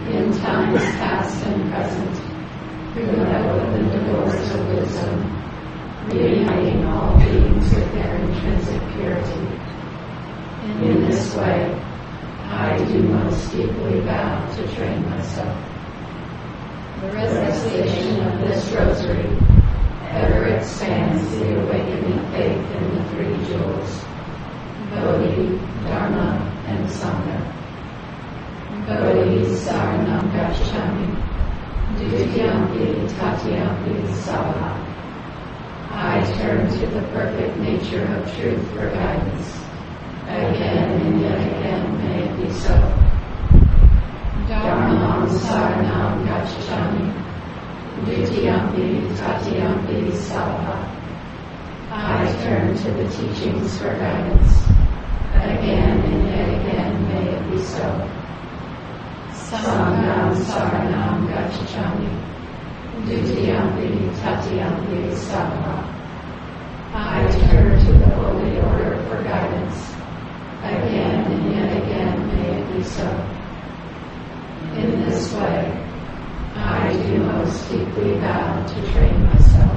in times past and present, who have opened the doors of wisdom, reuniting all beings with their intrinsic purity. In this way, I do most deeply vow to train myself. The recitation of this rosary ever expands the awakening faith in the three jewels, Bodhi, Dharma, and Sangha. Bodhi saranam gacchami, dutiyampi tatiyampi savaha. I turn to the perfect nature of truth for guidance. Again and yet again may it be so. Dharmam saranam gacchami, dutiyampi tatiyampi savaha. I turn to the teachings for guidance. Again and yet again may it be so. Sangham saranam gacchami, dutiyampi tatiyampi savaha. I turn to the holy order for guidance. Again and yet again may it be so. In this way, I do most deeply vow to train myself.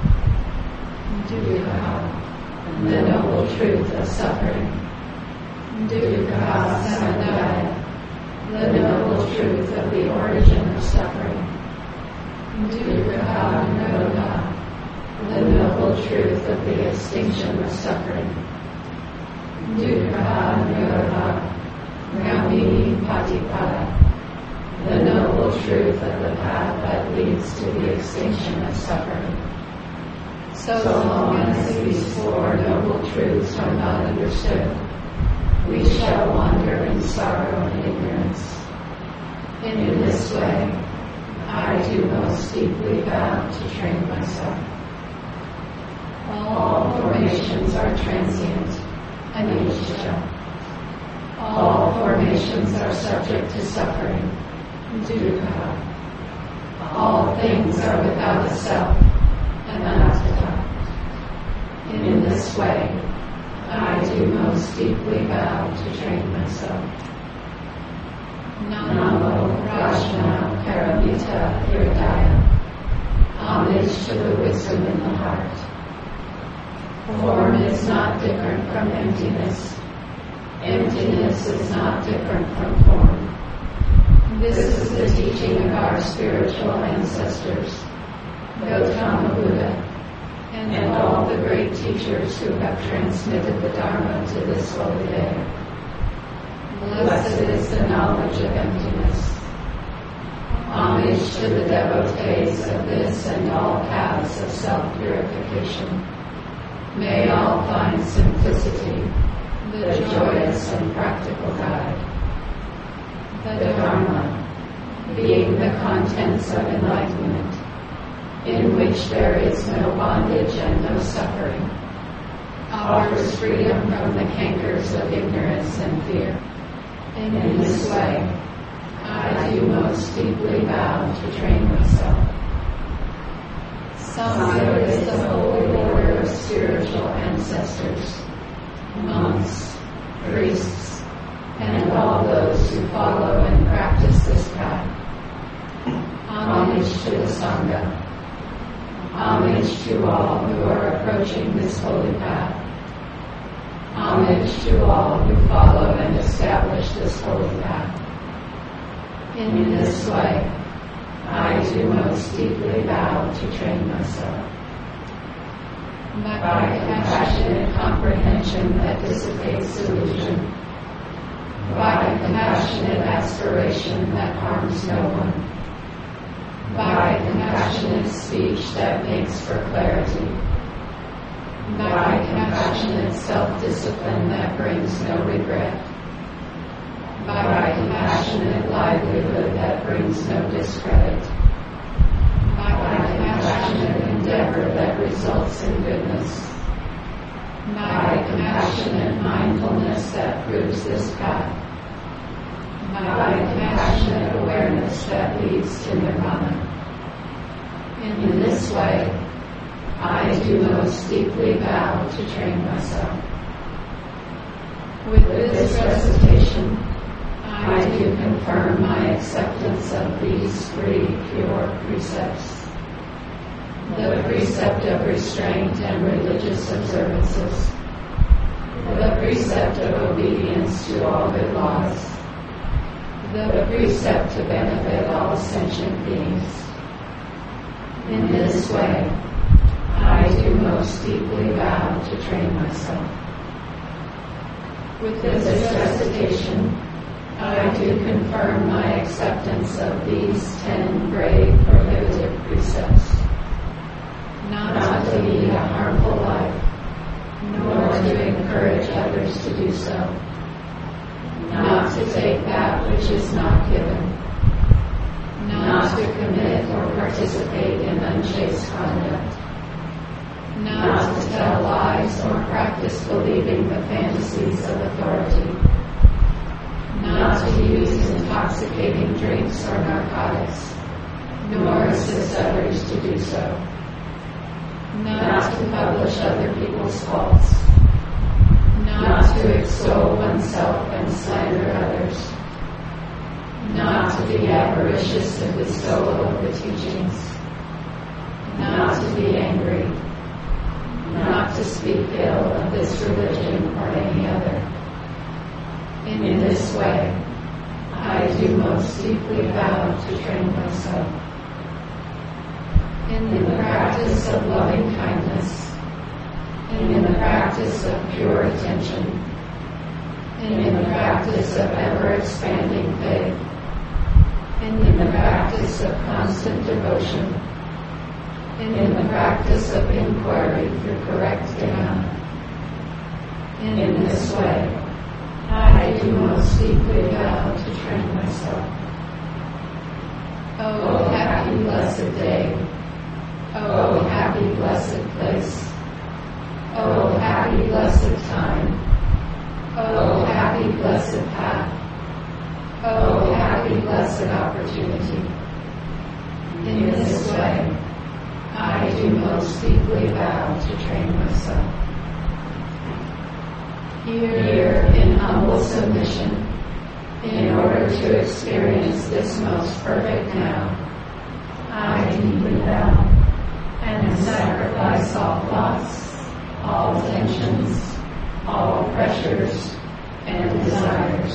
Dukkha, the noble truth of suffering. Dukkha samudaya, the noble truth of the origin of suffering. Dukkha nirodha, the noble truth of the extinction of suffering. Dukkha nirodha, gamini patipada, the noble truth of the path that leads to the extinction of suffering. So long as these four noble truths are not understood, we shall wander in sorrow and ignorance. In this way, I do most deeply vow to train myself. All formations are transient, anicca. All formations are subject to suffering, dukkha. All things are without a self, anatta. In this way, I do most deeply vow to train myself. Namo Rajna Paramita Hridaya. Homage to the wisdom in the heart. Form is not different from emptiness. Emptiness is not different from form. This is the teaching of our spiritual ancestors, Gautama Buddha, and all the great teachers who have transmitted the Dharma to this holy day. Blessed is the knowledge of emptiness. Homage to the devotees of this and all paths of self-purification. May all find simplicity, the joyous and practical guide. The Dharma, being the contents of enlightenment, in which there is no bondage and no suffering, offers freedom from the cankers of ignorance and fear. In this way, I do most deeply vow to train myself. Sangha is the holy order of spiritual ancestors, monks, priests, and all those who follow and practice this path. Homage to the Sangha. Homage to all who are approaching this holy path. Homage to all who follow and establish this holy path. In this way, I do most deeply vow to train myself. By compassionate comprehension that dissipates illusion. By compassionate aspiration that harms no one. By compassionate speech that makes for clarity. By compassionate self-discipline that brings no regret. By compassionate livelihood that brings no discredit. By compassionate endeavor that results in goodness. By compassionate mindfulness that proves this path. By compassionate awareness that leads to nirvana. In this way, I do most deeply vow to train myself. With this recitation, I do confirm my acceptance of these three pure precepts: the precept of restraint and religious observances, the precept of obedience to all good laws, the precept to benefit all sentient beings. In this way, I do most deeply vow to train myself. With this recitation, I do confirm my acceptance of these 10 grave prohibited precepts: not to lead a harmful life, nor to encourage others to do so, not to take that which is not given, not to commit or participate in unchaste conduct, not to tell lies or practice believing the fantasies of authority, not to use intoxicating drinks or narcotics, nor assist others to do so, not to publish other people's faults, not to extol oneself and slander others, not to be avaricious in bestowal of the teachings, not to be angry, not to speak ill of this religion or any other. In this way, I do most deeply vow to train myself in the practice of loving kindness, in the practice of pure attention, in the practice of ever-expanding faith, in the practice of constant devotion, in the practice of inquiry through correct jnana. In this way, I do most deeply vow to train myself. Oh, happy blessed day! Oh, happy blessed place! Oh, happy blessed time! Oh, happy blessed path! Oh, happy blessed opportunity! In this way, I do most deeply vow to train myself. Here, in humble submission, in order to experience this most perfect now, I deeply vow and sacrifice all thoughts, all tensions, all pressures and desires.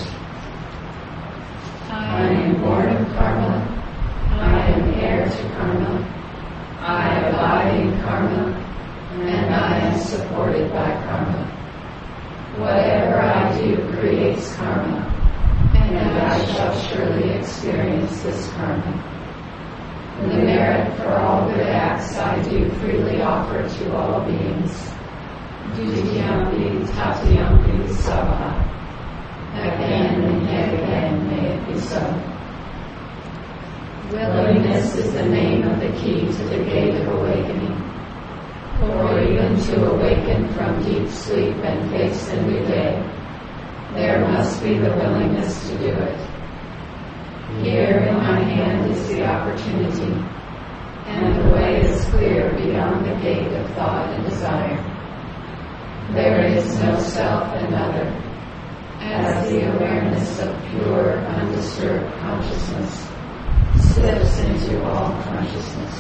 I am born of karma. I am heir to karma. I abide in karma, and I am supported by karma. Whatever I do creates karma, and I shall surely experience this karma. The merit for all good acts I do freely offer to all beings. Dutiyampi tatiyampi sabha. Again and yet again may it be so. Willingness is the name of the key to the gate of awakening. For even to awaken from deep sleep and face the new day, there must be the willingness to do it. Here in my hand is the opportunity, and the way is clear beyond the gate of thought and desire. There is no self and other, as the awareness of pure, undisturbed consciousness slips into all consciousness.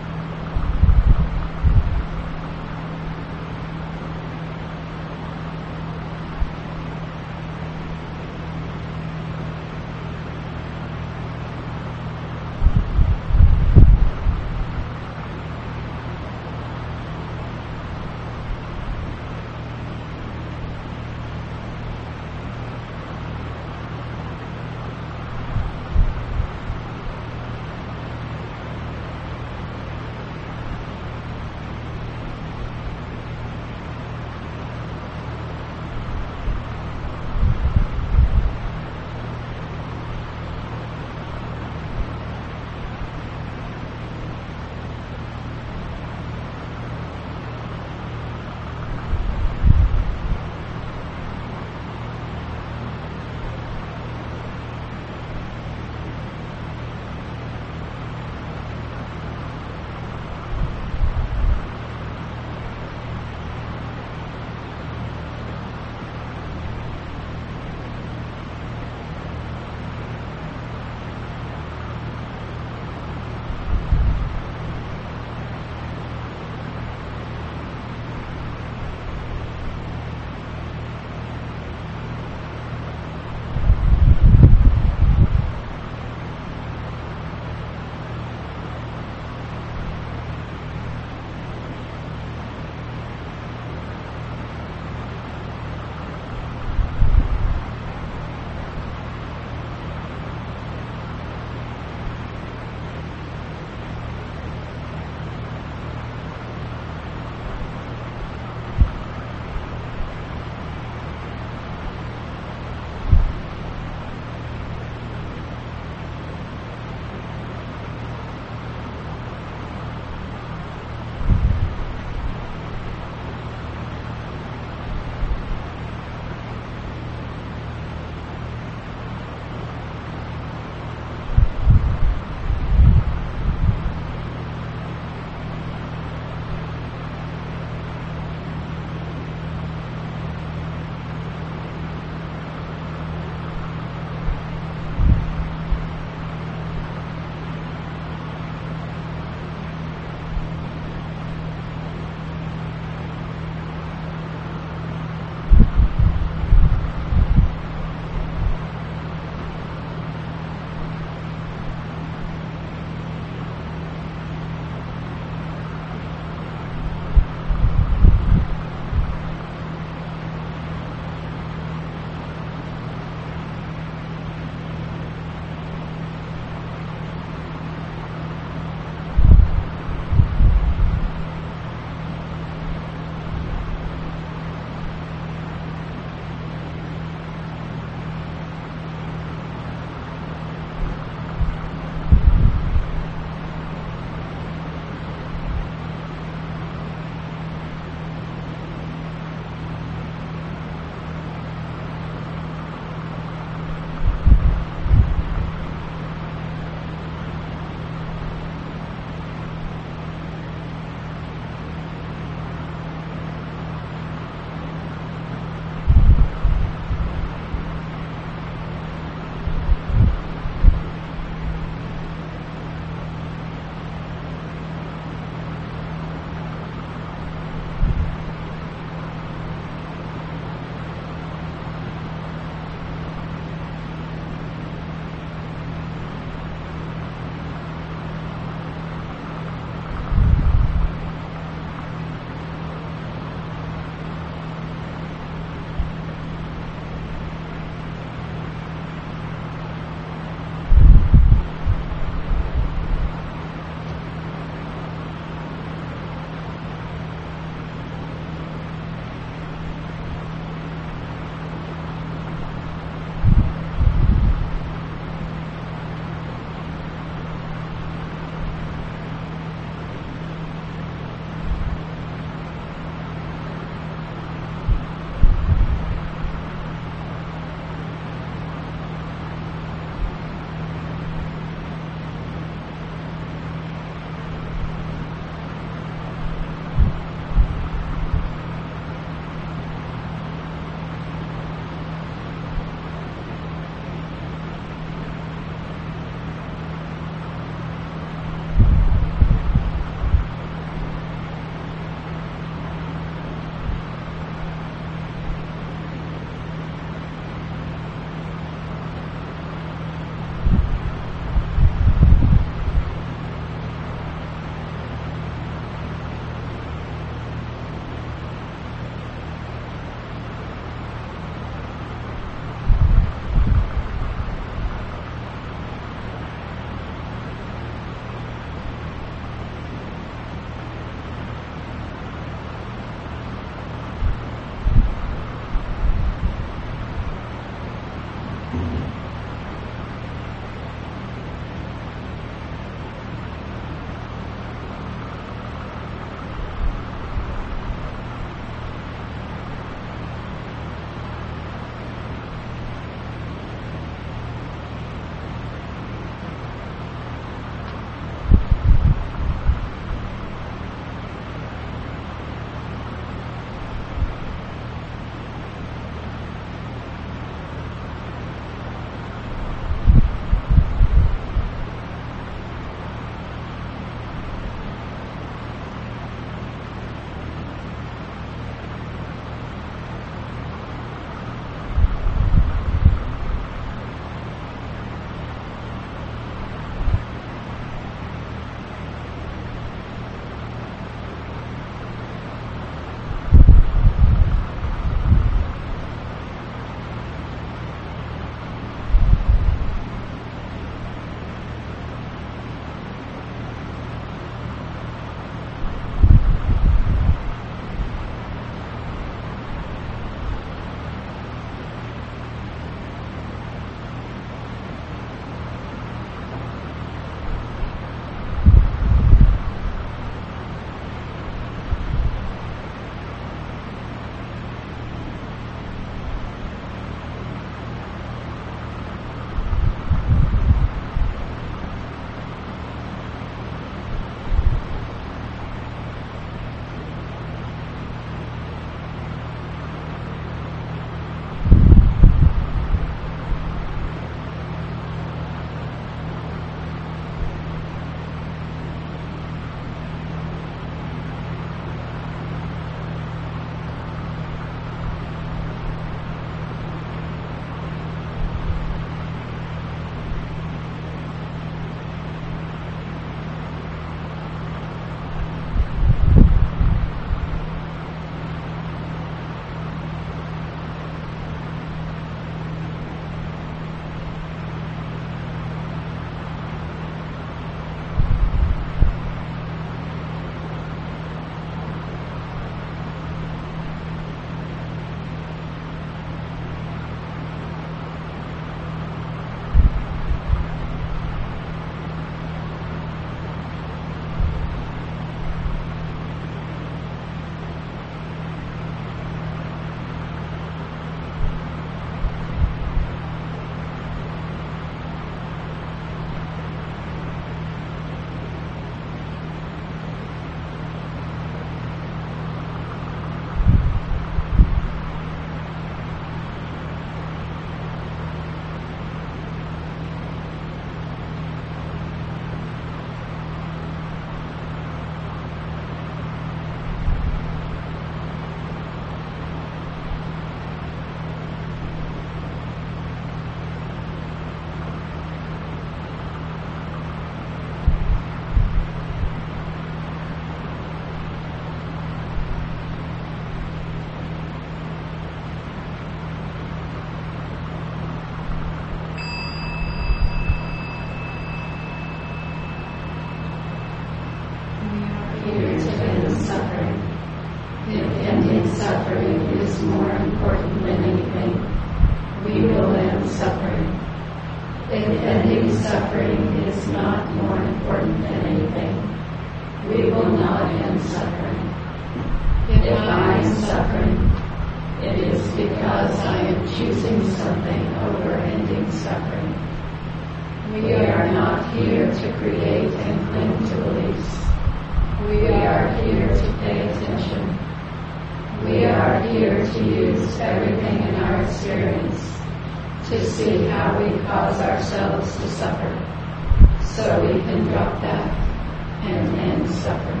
suffering. If ending suffering is more important than anything, we will end suffering. If ending suffering is not more important than anything, we will not end suffering. If I am suffering, it is because I am choosing something over ending suffering. We are not here to create and cling to beliefs. We are here to pay attention. We are here to use everything in our experience to see how we cause ourselves to suffer, so we can drop that and end suffering.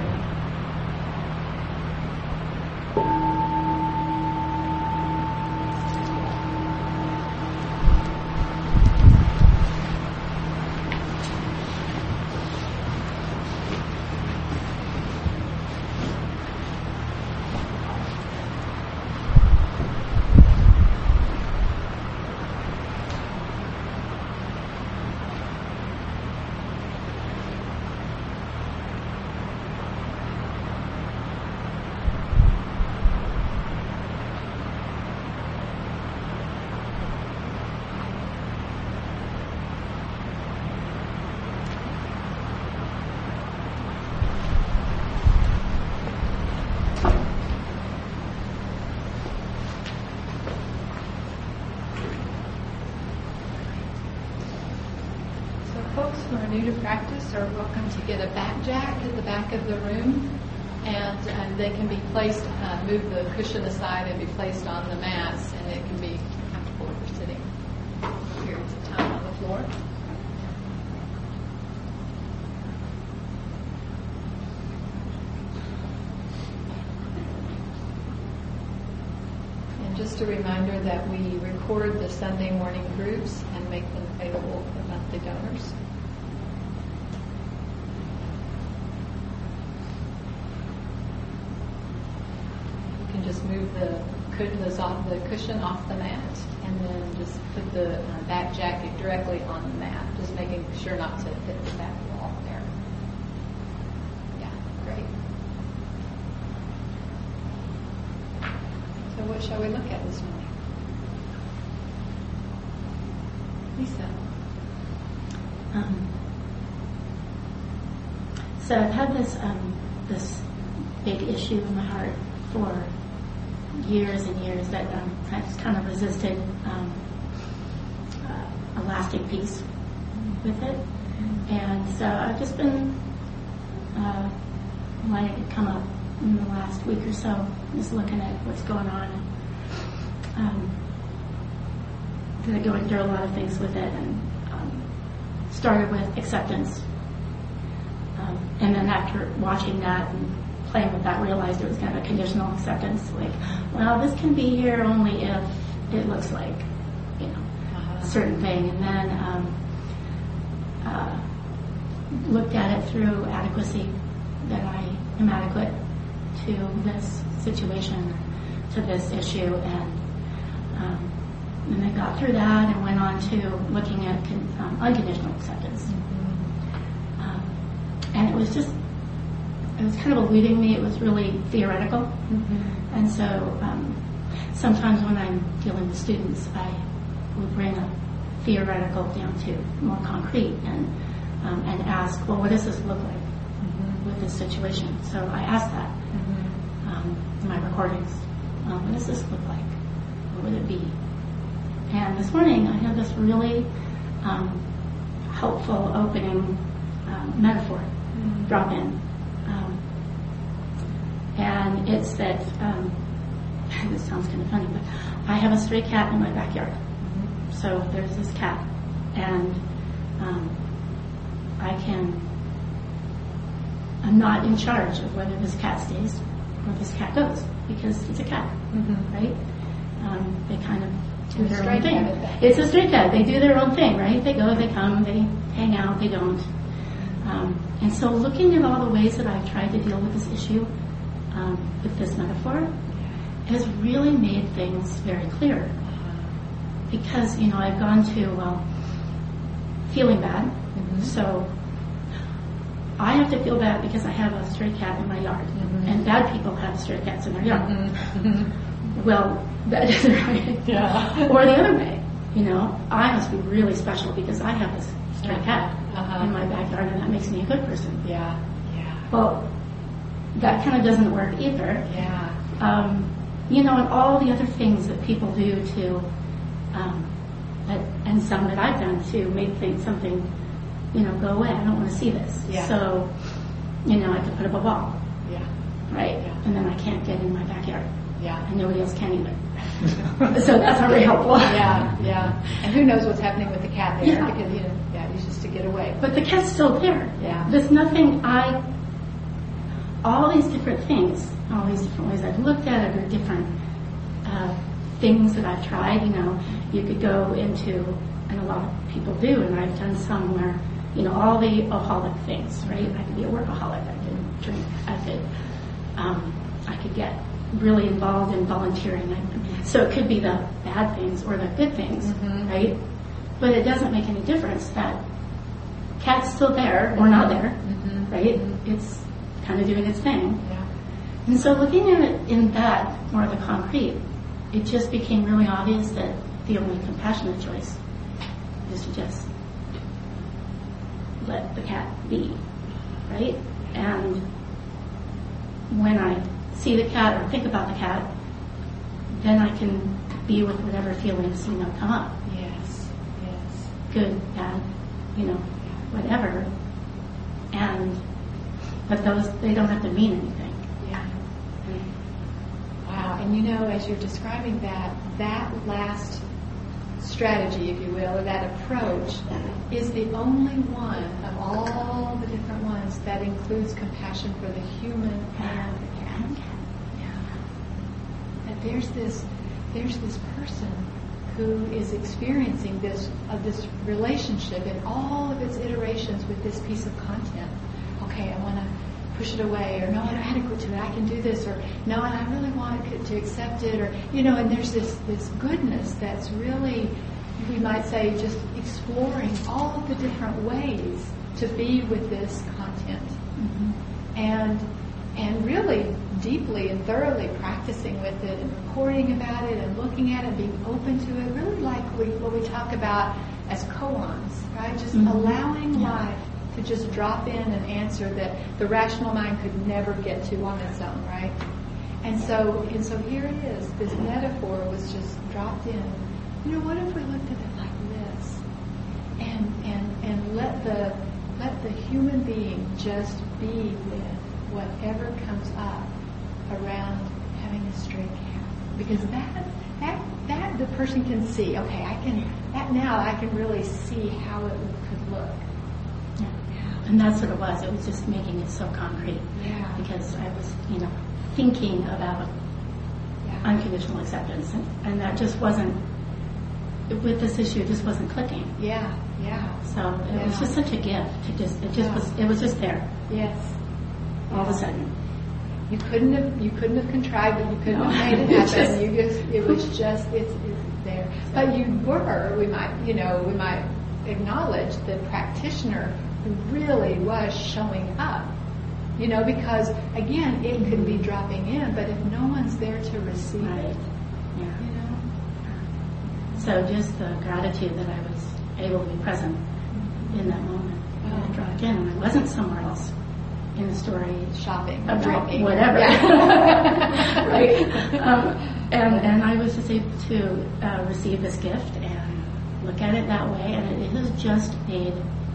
Folks who are new to practice are welcome to get a back jack at the back of the room, and they can be placed, move the cushion aside and be placed on the mats, and it can be comfortable for sitting periods of time on the floor. And just a reminder that we record the Sunday morning groups and make them available for monthly donors. Just move the cushion off the mat, and then just put the back jacket directly on the mat, just making sure not to hit the back wall there. Yeah, great. So what shall we look at this morning? Lisa. So I've had this big issue in my heart for years and years that I just kind of resisted a lasting peace with it. And so I've just been letting it come up in the last week or so, just looking at what's going on. Going through a lot of things with it, and started with acceptance. And then after watching that and playing with that, realized it was kind of a conditional acceptance. Like, well, this can be here only if it looks like, a certain thing. And then looked at it through adequacy, that I am adequate to this situation, to this issue, and I got through that and went on to looking at unconditional acceptance. And it was kind of eluding me. It was really theoretical. Mm-hmm. And so sometimes when I'm dealing with students, I would bring a theoretical down to more concrete and ask, well, what does this look like with this situation? So I asked that in my recordings. What does this look like? What would it be? And this morning I had this really helpful opening metaphor drop in. And it's that, this sounds kind of funny, but I have a stray cat in my backyard. So there's this cat, and I'm not in charge of whether this cat stays or this cat goes, because it's a cat, right? They kind of do their own thing. It's a stray cat. They do their own thing, right? They go, they come, they hang out, they don't. And so looking at all the ways that I've tried to deal with this issue with this metaphor has really made things very clear. Because, I've gone to, feeling bad. So I have to feel bad because I have a stray cat in my yard, and bad people have stray cats in their yard. Well, that isn't right. Yeah. Or the other way, I must be really special because I have this stray cat in my backyard, and that makes me a good person. Yeah. Well, that kind of doesn't work either. Yeah. And all the other things that people do to, and some that I've done to make something, go away. I don't want to see this. Yeah. So, I could put up a wall, Yeah. right? Yeah. And then I can't get in my backyard. Yeah. And nobody else can either. So that's not very helpful. Yeah. And who knows what's happening with the cat there? Yeah. Because he's just to get away. But the cat's still there. Yeah. There's nothing all these different things, all these different ways I've looked at it, or different things that I've tried, you could go into, and a lot of people do, and I've done some where, all the aholic things, right? I could be a workaholic, I could drink, I could get really involved in volunteering. So it could be the bad things or the good things, right? But it doesn't make any difference. That cat's still there or not there, right? It's kind of doing its thing. Yeah. And so looking at it in that, more of the concrete, it just became really obvious that the only compassionate choice is to just let the cat be, right? And when I see the cat or think about the cat, then I can be with whatever feelings, come up. Yes. Good, bad, whatever. But those, they don't have to mean anything. Yeah. Wow. And as you're describing that last strategy, if you will, or that approach, is the only one of all the different ones that includes compassion for the human and the cat. That there's this person who is experiencing this relationship in all of its iterations with this piece of content. Okay, I want to push it away, or no, I'm adequate to it, I can do this, or no, and I really want to accept it, or and there's this goodness that's really, we might say, just exploring all of the different ways to be with this content, and really deeply and thoroughly practicing with it, and recording about it, and looking at it, and being open to it, really like what we talk about as koans, right? Just allowing life to just drop in an answer that the rational mind could never get to on its own, right? And so here it is. This metaphor was just dropped in. What if we looked at it like this, and let the human being just be with whatever comes up around having a stray cat, because that the person can see. Okay, I can really see how it could look. And that's what it was. It was just making it so concrete. Yeah. Because I was, thinking about unconditional acceptance, and that just wasn't, with this issue, it just wasn't clicking. Yeah. So it was just such a gift. It was just there. Yes. All of a sudden. You couldn't have contrived it. You couldn't have made it happen. It was just it's there. But we might acknowledge the practitioner who really was showing up. Because again, it could be dropping in, but if no one's there to receive it, So just the gratitude that I was able to be present in that moment. And I dropped in, and I wasn't somewhere else in the story. Shopping, drinking, whatever. Yeah. Right? And I was just able to receive this gift and look at it that way, and it has just made,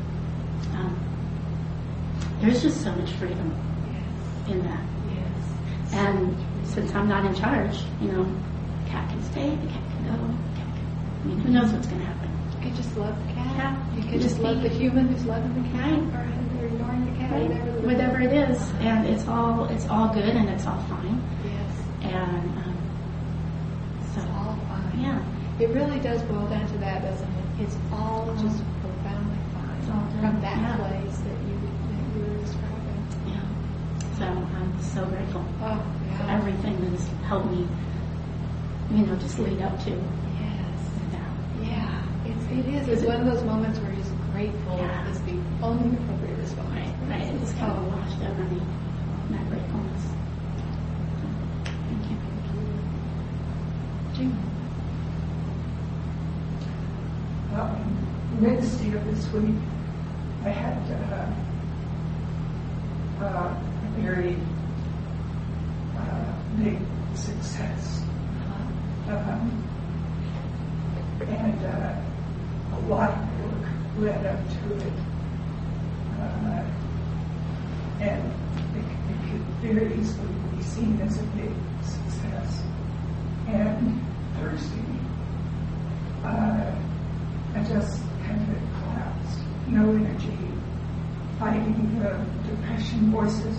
there's just so much freedom in that. Yes. And since I'm not in charge, the cat can stay, the cat can go, who knows what's going to happen. You could just love the cat. Yeah. You could just love the human who's loving the cat, or ignoring the cat, right. Whatever it is, and it's all good, and it's all fine. Yes. And it's all fine. Yeah. It really does boil down to that, doesn't it? It's all just profoundly fine from that place that you were describing. Yeah. So I'm so grateful for everything that has helped me, just lead up to. Yeah, it is. It's one of those moments where you're just grateful is the only appropriate response. Right. Right, it's kind of washed over me, that gratefulness. Thank you. June. Wednesday of this week, I had a very big success. And a lot of work led up to it. And it could very easily be seen as a big success. And Thursday, I just kind of collapsed. No energy, fighting the depression voices,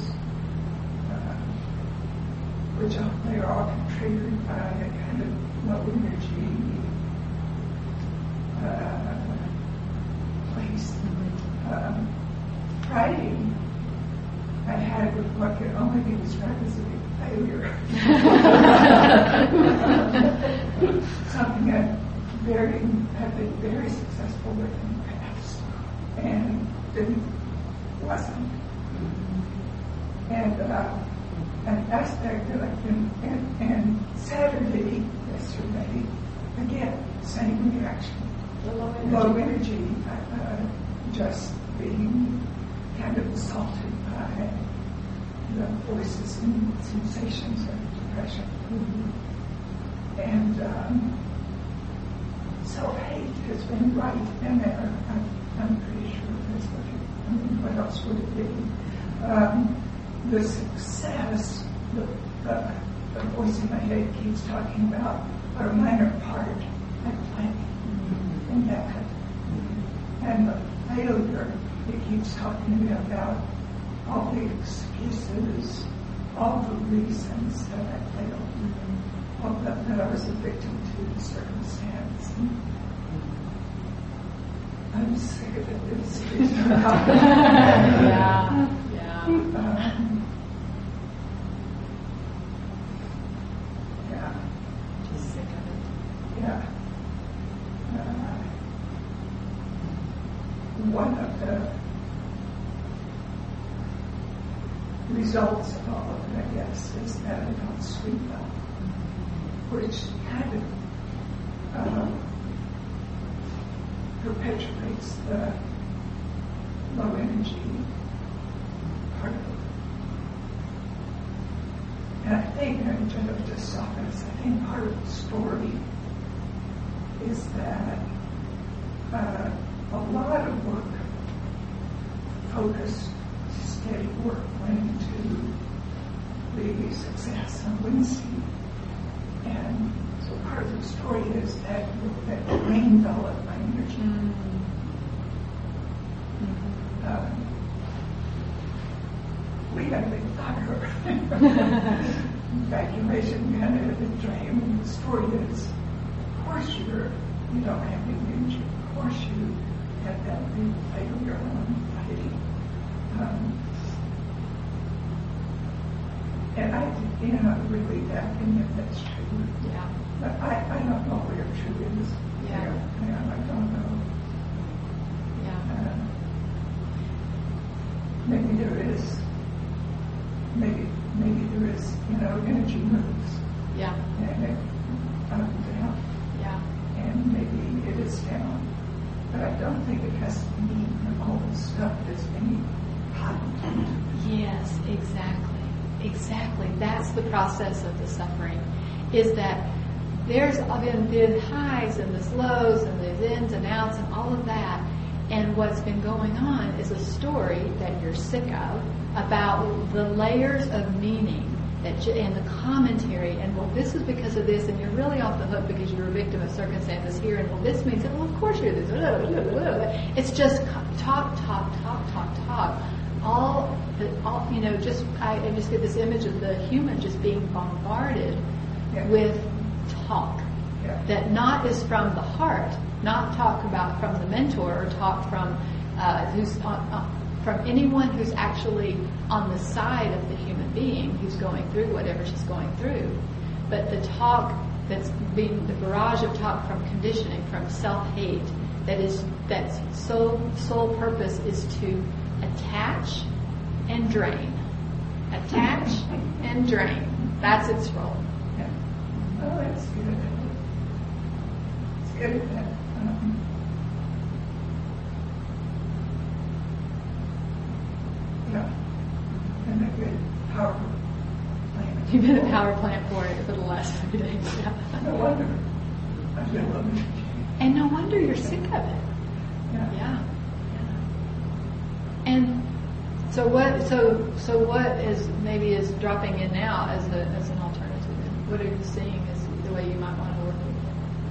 which they are all triggered by a kind of low energy place. Friday, I had what could only be described as a big failure. Something that had been very successful with in the past and wasn't. And an aspect that I've been, and Saturday, yesterday, again, same reaction. Low energy, just being kind of assaulted by the voices and sensations of depression. And self-hate has been right in there. I'm pretty sure that's what else would it be? The success, the voice in my head keeps talking about a minor part I play in that. And the failure, it keeps talking to me about all the excuses, all the reasons that I failed, that I was a victim to the circumstance. I'm sick of it. Yeah. Just sick of it. Yeah. One of the results of all of it, I guess, is that I don't sleep well, which kind of perpetuates the low energy part of it. And I think, just saw this, I think part of the story is that a lot of work, focused, steady work went into the success on Wednesday. And so part of the story is that drained all of my energy. We had a big fire. Evacuation, we had a big drain. And the story is, of course you don't have any energy. Of course you had that big failure on Friday. And I really that opinion that's true. Yeah. But I don't know where true is. Yeah. I don't know. Yeah. Maybe there is. Maybe there is. Energy moves. Yeah. And it up and down. Yeah. And maybe it is down. But I don't think it has to mean all the stuff that's being cognitive. Yes, exactly. Exactly. That's the process of the suffering, is that there's been highs and there's lows and there's ins and outs and all of that. And what's been going on is a story that you're sick of about the layers of meaning and the commentary, and well, this is because of this, and you're really off the hook because you're a victim of circumstances here, and well, this means that, well, of course you're this. It's just talk. I just get this image of the human just being bombarded with talk that not is from the heart, not talk about from the mentor or talk from from anyone who's actually on the side of the human being who's going through whatever she's going through, but the talk that's being the barrage of talk from conditioning, from self-hate, that's sole purpose is to attach and drain. Attach and drain. That's its role. Yeah. Oh, that's good. It's good at that. Yeah. And a good power plant. You've been a power plant for it for the last 3 days. Yeah. No wonder. I feel lovely. And no wonder you're sick of it. Yeah. Yeah. And so what? So what is maybe is dropping in now as an alternative? What are you seeing as the way you might want to work with it?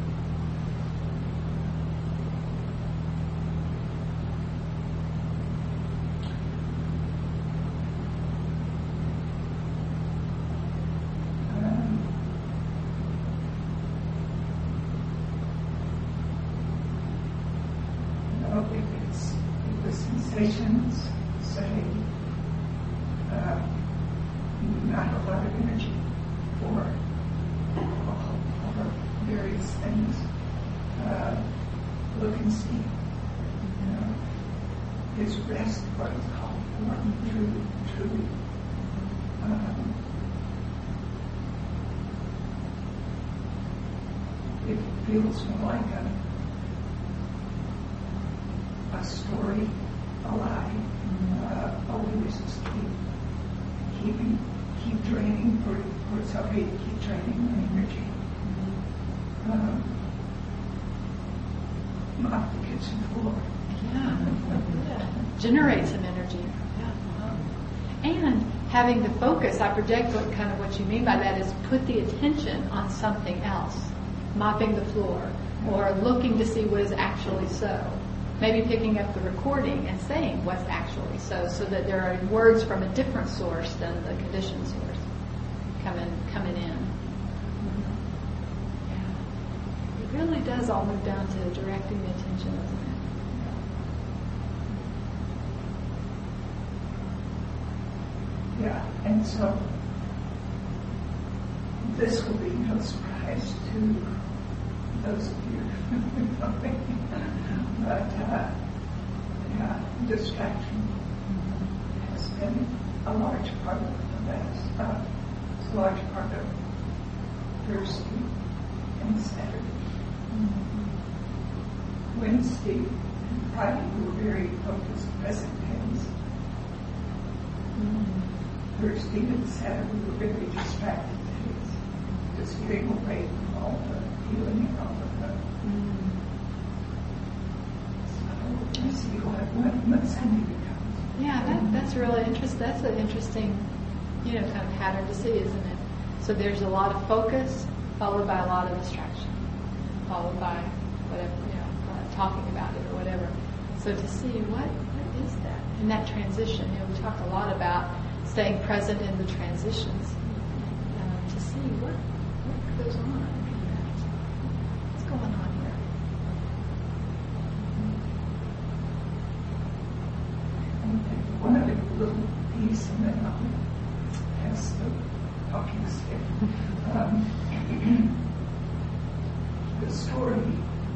If the sensations say not a lot of energy for various things, look and see. Is rest what is called for truly? It feels more like a story alive. Always just keep draining for somebody to keep draining my energy. Mop the kitchen floor. Yeah. Generate some energy. Yeah. And having the focus, I project what you mean by that is put the attention on something else. Mopping the floor or looking to see what is actually so. Maybe picking up the recording and saying what's actually so that there are words from a different source than the conditioned source coming in. Yeah. It really does all move down to directing the attention, doesn't it? Yeah, and so this will be no surprise to those of you but distraction has been a large part of that. It's a large part of Thursday and Saturday. Wednesday and Friday we were very focused, present tense. Thursday and Saturday we were very distracted days, just getting away from all the feeling and all of the. So see what Sunday becomes. Yeah, that's really interesting. That's an interesting, kind of pattern to see, isn't it? So there's a lot of focus, followed by a lot of distraction, followed by whatever, talking about it or whatever. So to see what is that in that transition, we talk a lot about staying present in the transitions, to see what goes on. What's going on here? One other little piece, and then I'll pass the talking stick. The story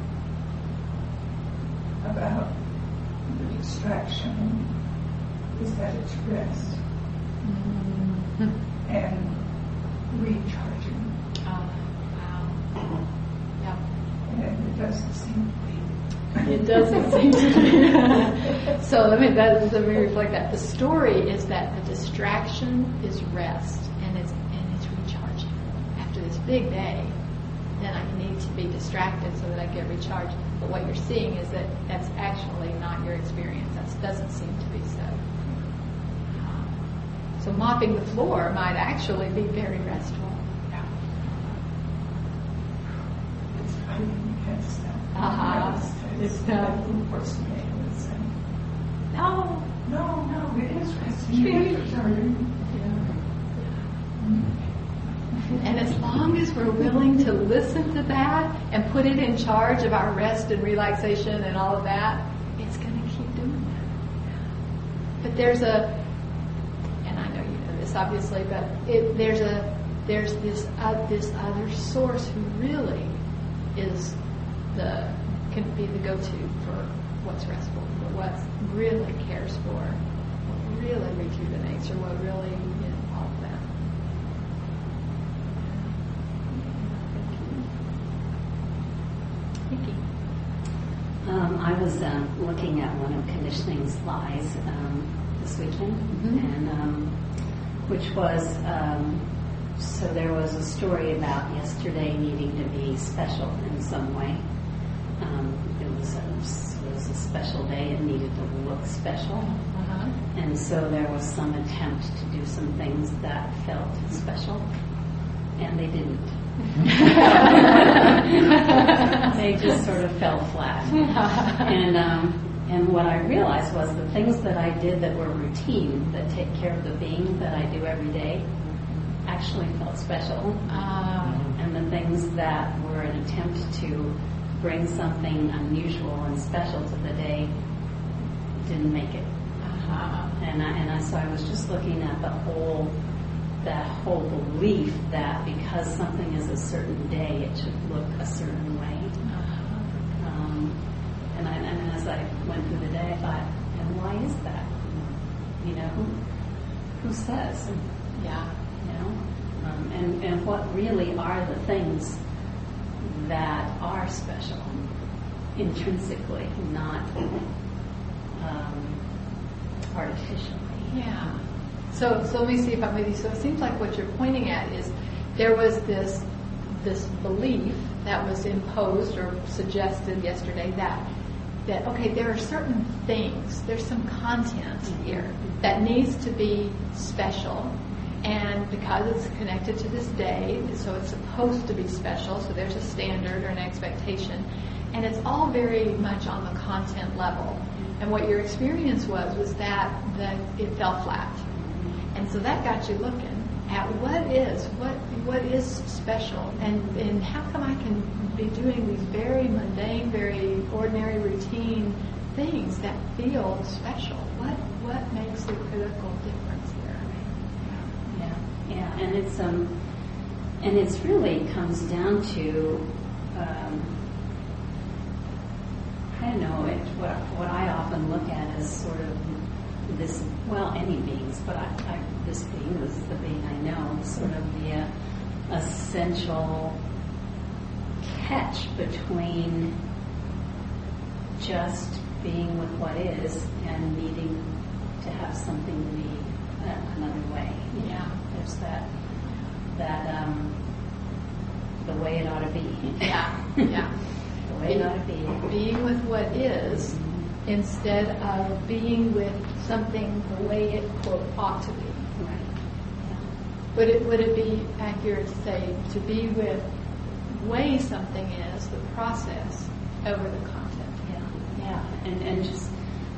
about the distraction is that it's rest and recharging. Oh, wow. Yeah. And it doesn't seem to be. It doesn't seem to be. So let me reflect that. The story is that the distraction is rest and it's recharging. After this big day, then I need to be distracted so that I get recharged. But what you're seeing is that that's actually not your experience. That doesn't seem to be so. So mopping the floor might actually be very restful. It's fighting against that. It's tough. No, it is resting. It is recharging. And as long as we're willing to listen to that and put it in charge of our rest and relaxation and all of that, it's going to keep doing that. But there's and I know you know this obviously, but there's this other source who really can be the go-to for what's restful, for what really cares for really rejuvenates, or what really, all of that. Thank you. Vicki. I was looking at one of Conditioning's lies this weekend, and which was, so there was a story about yesterday needing to be special in some way. It was a special day. It needed to look special. And so there was some attempt to do some things that felt special, and they didn't. They just sort of fell flat. And what I realized was the things that I did that were routine, that take care of the being that I do every day, actually felt special. And the things that were an attempt to bring something unusual and special to the day didn't make it. So I was just looking at that whole belief that because something is a certain day, it should look a certain way. And as I went through the day, I thought, and why is that? Who says? Yeah. And what really are the things that are special intrinsically, not artificially. Yeah. So let me see if I'm with you. So it seems like what you're pointing at is there was this belief that was imposed or suggested yesterday that okay, there are certain things, there's some content here that needs to be special, and because it's connected to this day, so it's supposed to be special, so there's a standard or an expectation, and it's all very much on the content level. And what your experience was that it fell flat. And so that got you looking at what is special, and how come I can be doing these very mundane, very ordinary, routine things that feel special? What makes the critical difference there? Yeah, and it's really comes down to I don't know, what I often look at is sort of this, well, any beings, but this being, this is the being I know, sort of the essential catch between just being with what is and needing to have something to be another way. Yeah. There's that the way it ought to be. Yeah. The way it ought to be. Being with what is instead of being with something the way it, quote, ought to be. Right. Would it be accurate to say to be with way something is the process over the content? Yeah. And just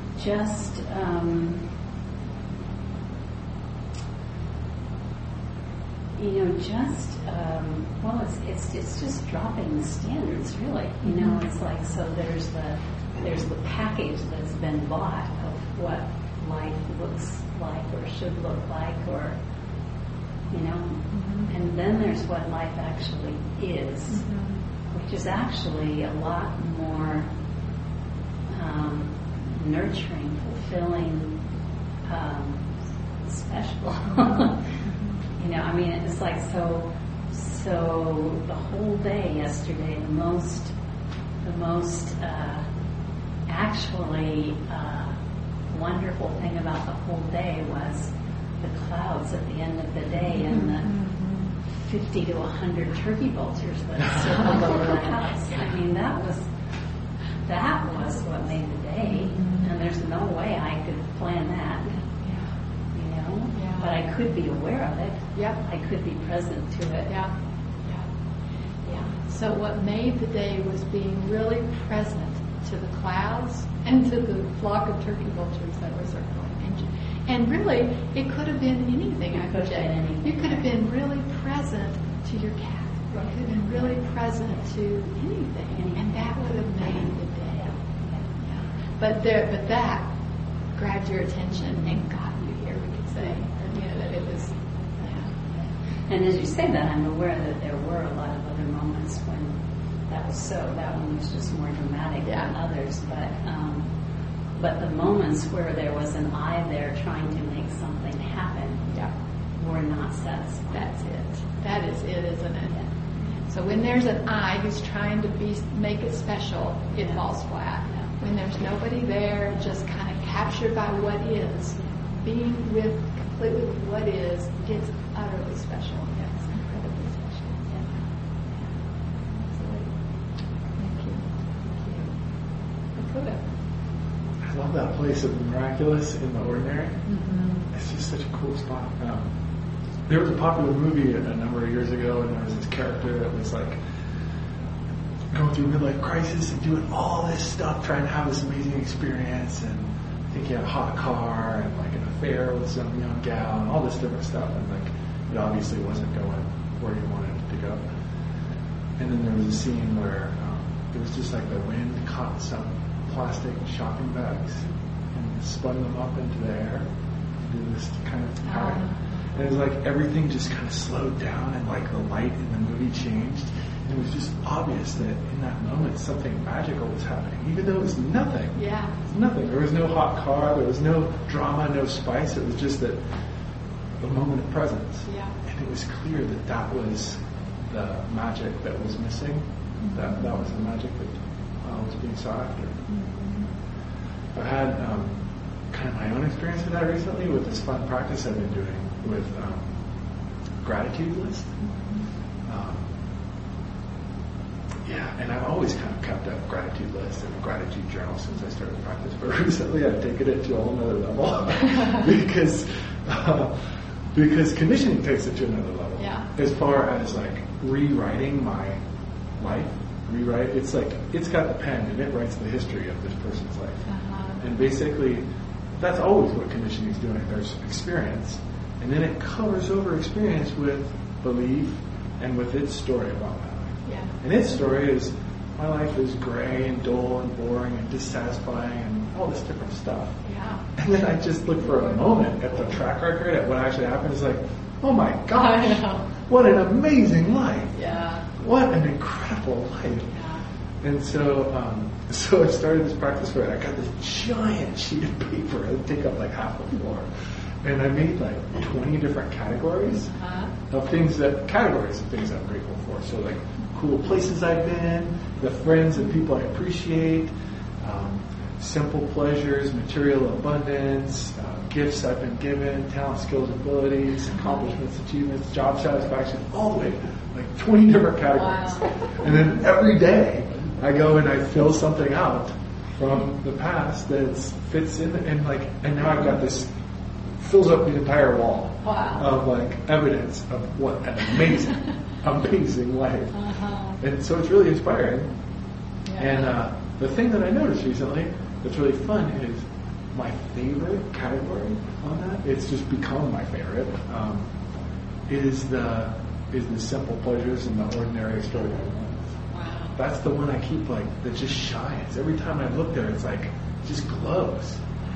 well, it's just dropping the standards, really. It's like, so there's the package that's been bought of what life looks like or should look like, or and then there's what life actually is, which is actually a lot more nurturing, fulfilling, special. It's like so the whole day yesterday, the most actually wonderful thing about the whole day was the clouds at the end of the day and the 50 to 100 turkey vultures that circled over the house. That was what made the day, and there's no way I could plan that. But I could be aware of it. Yeah. I could be present to it. Yeah. So what made the day was being really present to the clouds and to the flock of turkey vultures that were circling. And really, it could have been anything. You could have been really present to your cat. You could have been really present to anything, and that would have made the day. But that grabbed your attention and got you here, we could say. That it was. And as you say that, I'm aware that there were a lot of other moments when that was so. That one was just more dramatic than others. But But the moments where there was an I there trying to make something happen were not satisfying. That's it. That is it, isn't it? So when there's an I who's trying to make it special, it falls flat. When there's nobody there, just kind of captured by what is, being completely with what is, it's utterly special. It's incredibly special. Absolutely. Thank you. I love that place of the miraculous in the ordinary. Mm-hmm. It's just such a cool spot. There was a popular movie a number of years ago, and there was this character that was like going through a midlife crisis and doing all this stuff, trying to have this amazing experience, and I think he had a hot car and like an affair with some young gal and all this different stuff, and like it obviously wasn't going where he wanted it to go. And then there was a scene where it was just like the wind caught some plastic shopping bags and spun them up into the air, did this kind of pattern. And it was like everything just kind of slowed down, and like the light in the movie changed. And it was just obvious that in that moment something magical was happening, even though it was nothing. Yeah. It was nothing. There was no hot car. There was no drama, no spice. It was just that the moment of presence. Yeah. And it was clear that that was the magic that was missing. Mm-hmm. That was the magic that was being sought after. Mm-hmm. I've had kind of my own experience with that recently with this fun practice I've been doing with gratitude list. And I've always kind of kept a gratitude list and a gratitude journal since I started the practice, but recently I've taken it to a whole nother level because conditioning takes it to another level. Yeah. As far as like rewriting my life, it's like it's got the pen and it writes the history of this person's life. And basically, that's always what conditioning is doing. There's experience, and then it covers over experience with belief and with its story about my life. Yeah. And its story is, my life is gray and dull and boring and dissatisfying and all this different stuff. Yeah. And then I just look for a moment at the track record, at what actually happened. It's like, oh my gosh, what an amazing life. Yeah. What an incredible life. Yeah. And so I started this practice where I got this giant sheet of paper. It would take up like half the floor. And I made like 20 different categories of things I'm grateful for. So like cool places I've been, the friends and people I appreciate, simple pleasures, material abundance, gifts I've been given, talent, skills, abilities, accomplishments, achievements, job satisfaction, all the way, like 20 different categories. Wow. And then every day I go and I fill something out from the past that fits in, and now I've got this, fills up the entire wall of like evidence of what an amazing, amazing life. And so it's really inspiring. Yeah. And the thing that I noticed recently that's really fun is my favorite category on that. It's just become my favorite. Is the simple pleasures and the ordinary extraordinary moments. Wow. That's the one I keep that just shines. Every time I look there, it's like it just glows.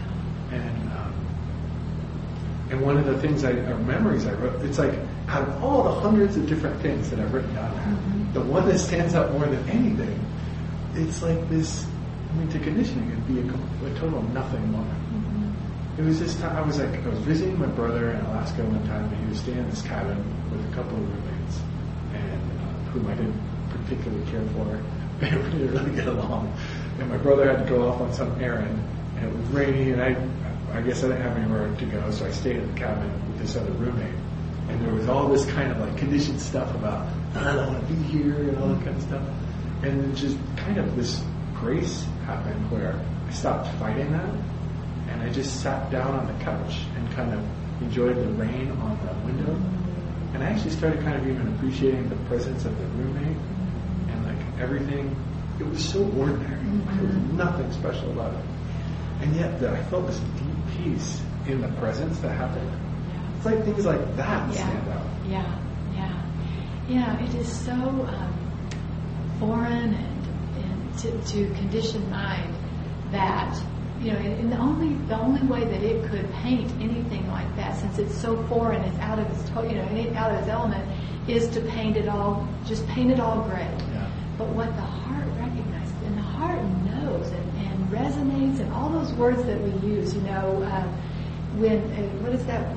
And one of the things memories I wrote, it's like out of all the hundreds of different things that I've written down, the one that stands out more than anything, it's like this. I mean, to conditioning, it'd be a total nothing moment. It was this time I was visiting my brother in Alaska one time, and he was staying in this cabin with a couple of roommates, and whom I didn't particularly care for, and we didn't really get along. And my brother had to go off on some errand, and it was rainy, and I guess I didn't have anywhere to go, so I stayed in the cabin with this other roommate. And there was all this kind of conditioned stuff about, I don't want to be here, and all that kind of stuff. And then just kind of this grace happened where I stopped fighting that, and I just sat down on the couch and kind of enjoyed the rain on the window. And I actually started kind of even appreciating the presence of the roommate and everything. It was so ordinary. There was nothing special about it. And yet I felt this deep peace in the presence that happened. Yeah. It's like things like that stand out. Yeah, it is so foreign and to conditioned mind that, and the only way that it could paint anything like that, since it's so foreign, it's out of its out of its element, is to paint it all gray. Yeah. But what the heart recognizes, and the heart knows and resonates, and all those words that we use. When what is that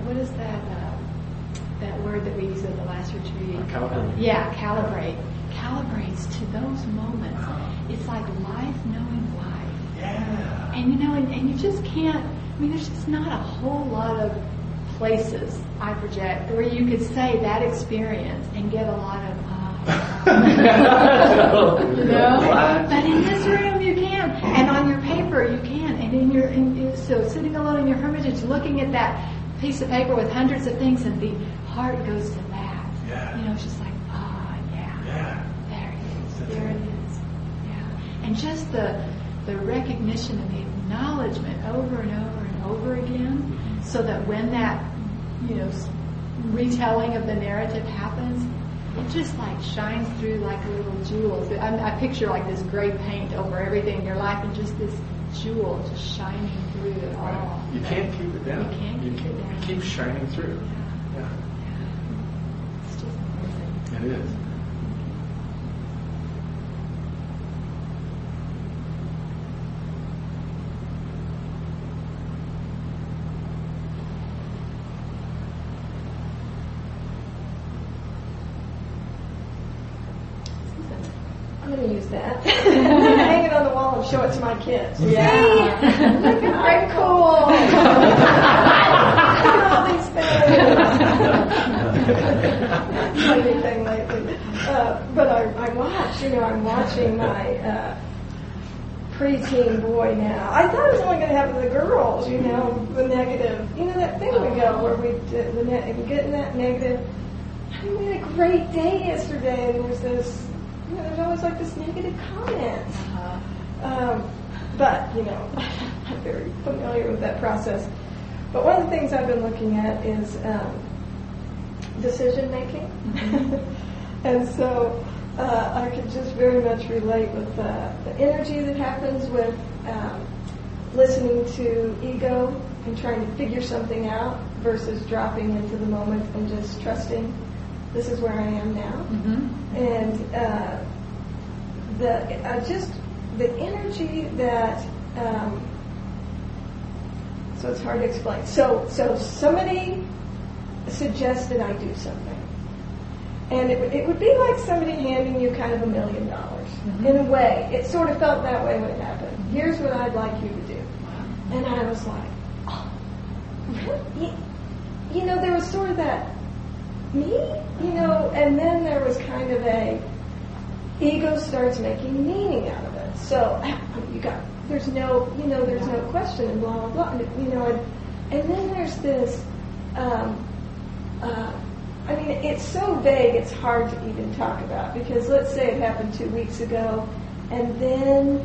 word that we used at the last retreat? Calibrate. Yeah, calibrate. Calibrates to those moments. It's like life knowing life. Yeah. And and you just can't. There's just not a whole lot of places, I project, where you could say that experience and get a lot of But in this room you can, and on your paper you can, and so sitting alone in your hermitage, looking at that piece of paper with hundreds of things, and the heart goes to that. Yeah. It's just like, Yeah. there it is, there it is. Yeah. And just the recognition and the acknowledgement over and over and over again, so that when that, retelling of the narrative happens, it just like shines through like little jewels. I picture like this gray paint over everything in your life, and just this jewel just shining through it all. Right. You can't keep it down. You can't keep it down. It keeps shining through. Yeah. It's just amazing. It is. I'm going to use that. Hang it on the wall and show it to my kids. Yeah. See? Look at very cool. Look at all these things. Not anything lately. But I watch, I'm watching my preteen boy now. I thought it was only going to happen to the girls, the negative. That thing we go where we getting that negative. We had a great day yesterday, and there's this. There's always like this negative comment. But, I'm very familiar with that process. But one of the things I've been looking at is decision making. And so I could just very much relate with the energy that happens with listening to ego and trying to figure something out versus dropping into the moment and just trusting this is where I am now. And the energy that so it's hard to explain. So somebody suggested I do something, and it would be like somebody handing you kind of $1 million. In a way, it sort of felt that way when it happened. Here's what I'd like you to do, and I was like, oh, really? There was sort of that. Me? And then there was kind of ego starts making meaning out of it. So, there's no question and blah, blah, blah. And then there's this, it's so vague it's hard to even talk about, because let's say it happened 2 weeks ago, and then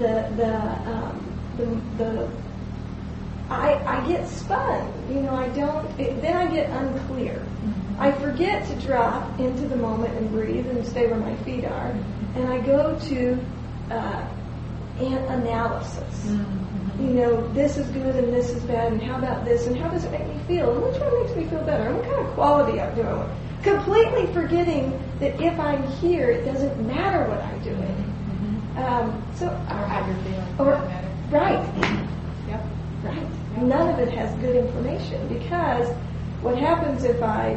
I get spun, then I get unclear. I forget to drop into the moment and breathe and stay where my feet are, and I go to analysis. This is good and this is bad, and how about this, and how does it make me feel, and which one makes me feel better, and what kind of quality do I want? Completely forgetting that if I'm here, it doesn't matter what I'm doing. Or how you're feeling. Right. Yep. Right. None of it has good information, because what happens if I,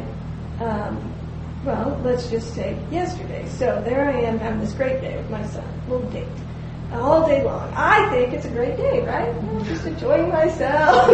let's just say yesterday. So there I am having this great day with my son, little date, all day long. I think it's a great day, right? I'm just enjoying myself.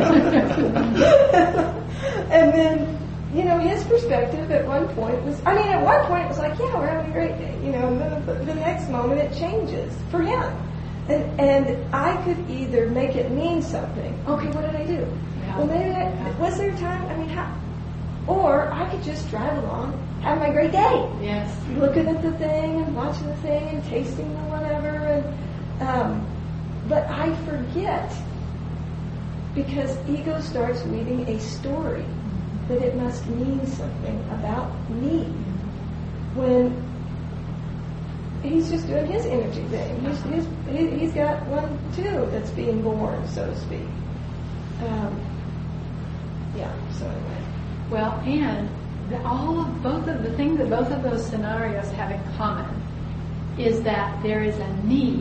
And then, his perspective at one point it was like, yeah, we're having a great day. And then the next moment it changes for him. And I could either make it mean something. Okay, what did I do? Yeah. Well, maybe was there a time? Or I could just drive along, have my great day. Yes. Looking at the thing and watching the thing and tasting the whatever. But I forget, because ego starts weaving a story that it must mean something about me, when he's just doing his energy thing. He's got one too that's being born, so to speak. So anyway. Well, and both of the things that both of those scenarios have in common is that there is a need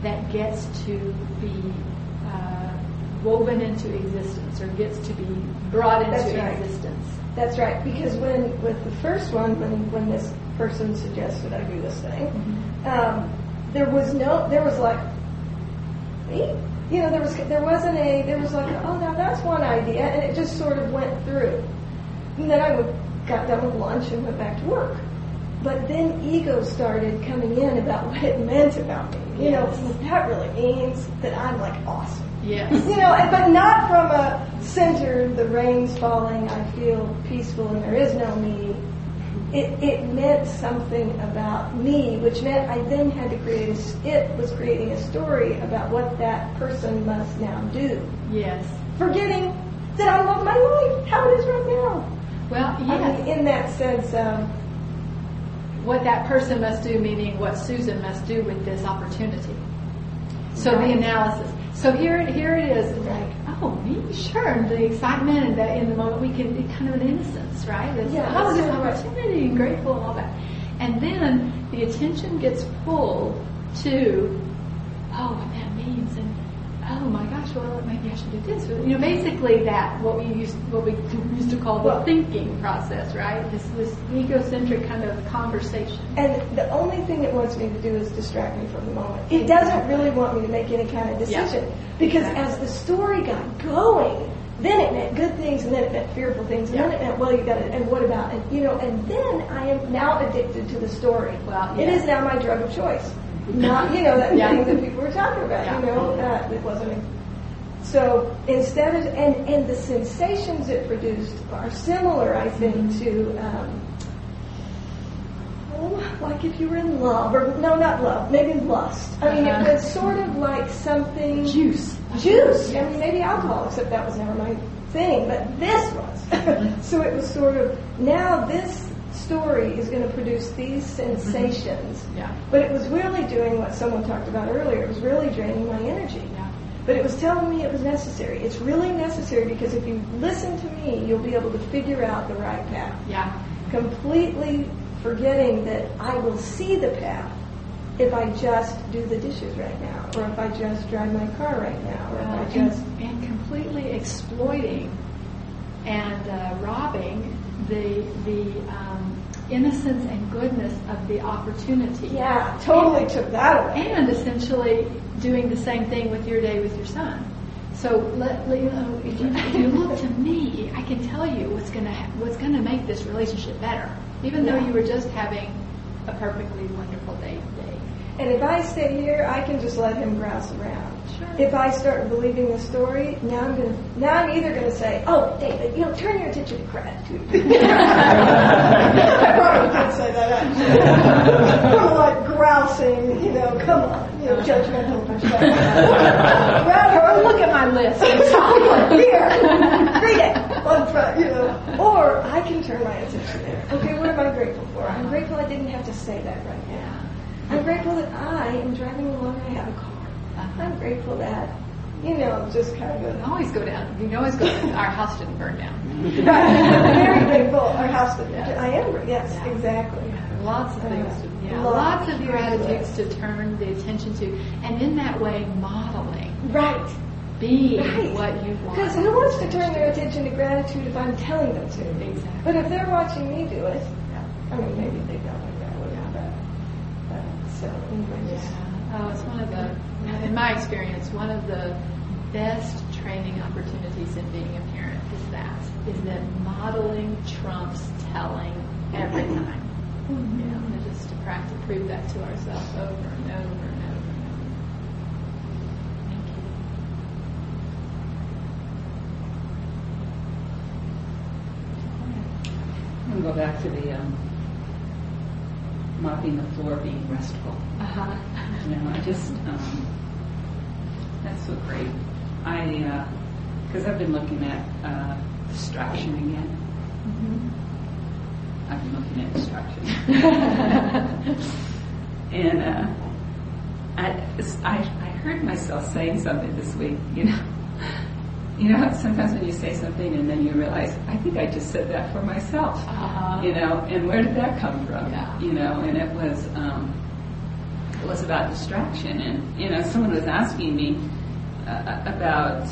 that gets to be woven into existence, or gets to be brought into That's right. existence. That's right, because with the first one, when this person suggested I do this thing, there was like, me? You know, there was like, oh, now that's one idea, and it just sort of went through. And then I got done with lunch and went back to work. But then ego started coming in about what it meant about me. You know, that really means that I'm like awesome. Yes. You know, but not from a center, the rain's falling, I feel peaceful and there is no me. It meant something about me, which meant I then had to it was creating a story about what that person must now do. Yes. Forgetting that I love my life, how it is right now. Well, yes. I mean, in that sense, what that person must do, meaning what Susan must do with this opportunity. So the analysis. So here it is, like, oh, me, sure, and the excitement, and that in the moment we can be kind of an innocence, right? It's, Yeah, this opportunity, and grateful and all that. And then the attention gets pulled to, oh, what that means, and oh my gosh, well, maybe I should do this. You know, basically that what we used to call the thinking process, right? This egocentric kind of conversation. And the only thing it wants me to do is distract me from the moment. It doesn't really want me to make any kind of decision. Yeah. Because as the story got going, then it meant good things, and then it meant fearful things, and then it meant, well, you got it, and what about, and you know, and then I am now addicted to the story. Well, It is now my drug of choice. Not, you know, that thing that people were talking about, you know, it wasn't. So instead of, and the sensations it produced are similar, I think, to, like if you were in love, or no, not love, maybe lust. I mean, it was sort of like something. Juice. I mean, maybe alcohol, except that was never my thing, but this was. So it was sort of, now this story is going to produce these sensations. Yeah. But it was really doing what someone talked about earlier. It was really draining my energy. Yeah. But it was telling me it was necessary. It's really necessary because if you listen to me, you'll be able to figure out the right path. Yeah. Completely forgetting that I will see the path if I just do the dishes right now, or if I just drive my car right now, or if I just... And completely exploiting and robbing the innocence and goodness of the opportunity. Yeah, totally took that away. And essentially doing the same thing with your day with your son. So if you look to me, I can tell you what's going to make this relationship better, even though you were just having a perfectly wonderful day today. And if I stay here, I can just let him grouse around. Sure. If I start believing the story, now I'm either going to say, oh, David, turn your attention to gratitude. I probably can't say that actually. Sort of like grousing, come on, judgmental perspective. Rather, look at my list. Here, read it on front, Or I can turn my attention there. Okay, what am I grateful for? I'm grateful I didn't have to say that right now. I'm grateful that I am driving along and I have a car. I'm grateful that, just kind of You can always go down. Our house didn't burn down. Right. Very grateful. Our house didn't. Yes. I am. Yes, exactly. Lots of things. Lots of gratitudes to turn the attention to, and in that way, modeling. Right. Being what you want. Because who wants to turn their attention to gratitude if I'm telling them to? Exactly. But if they're watching me do it, I mean, maybe they don't like that. So anyway, it's one of the, in my experience, one of the best training opportunities in being a parent is that modeling trumps telling every time. And just to prove that to ourselves over and over and over and over. Thank you. I'm going to go back to the mopping the floor being restful. I just, that's so great. Because I've been looking at distraction again. I've been looking at distraction. And I heard myself saying something this week, sometimes when you say something and then you realize, I think I just said that for myself, and where did that come from? And it was, was about distraction. And, someone was asking me about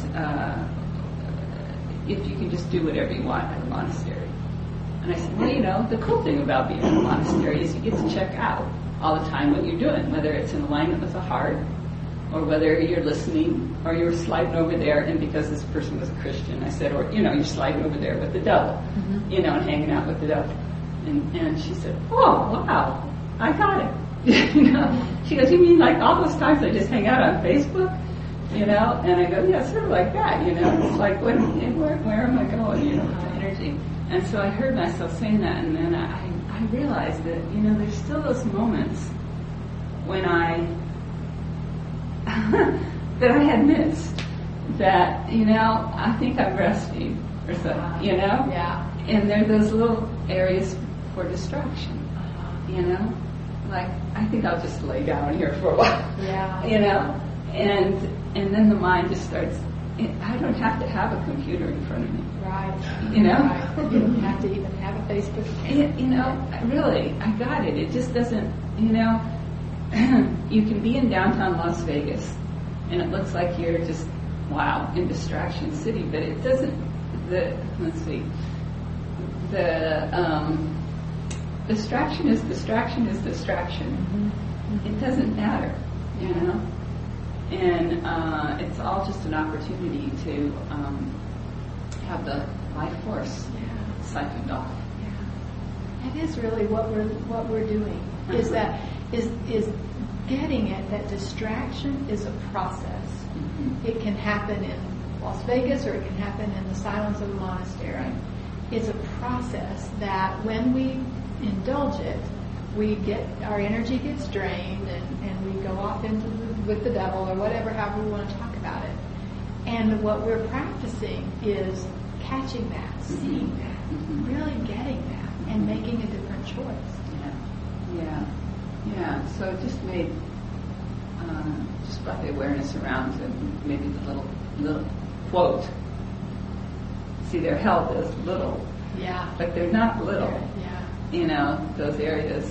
if you can just do whatever you want at a monastery. And I said, well, the cool thing about being in a monastery is you get to check out all the time what you're doing, whether it's in alignment with the heart, or whether you're listening, or you're sliding over there, and because this person was a Christian, I said, or, you're sliding over there with the devil, and hanging out with the devil. And she said, oh, wow, I got it. She goes, you mean like all those times I just hang out on Facebook? And I go, yeah, sort of like that, It's like, where am I going, with the energy? And so I heard myself saying that, and then I realized that, there's still those moments when that I had missed, that, I think I'm resting, or something, Yeah. And there are those little areas for distraction, like, I think I'll just lay down here for a while, Yeah. And then the mind just starts, I don't have to have a computer in front of me. Right. Right. You don't have to even have a Facebook account. Really, I got it. It just doesn't, you can be in downtown Las Vegas, and it looks like you're just, in Distraction City, but it doesn't, distraction is distraction. Mm-hmm. It doesn't matter, And it's all just an opportunity to have the life force siphoned off. Yeah. That is really what we're doing. Is getting it that distraction is a process. Mm-hmm. It can happen in Las Vegas, or it can happen in the silence of a monastery. It's a process that when we indulge it, our energy gets drained, and we go off with the devil, or whatever, however we want to talk about it. And what we're practicing is catching that, seeing that, really getting that, and making a different choice. Yeah. So it just made, just brought the awareness around to maybe the little quote. See, they're held as little, but they're not little. Those areas,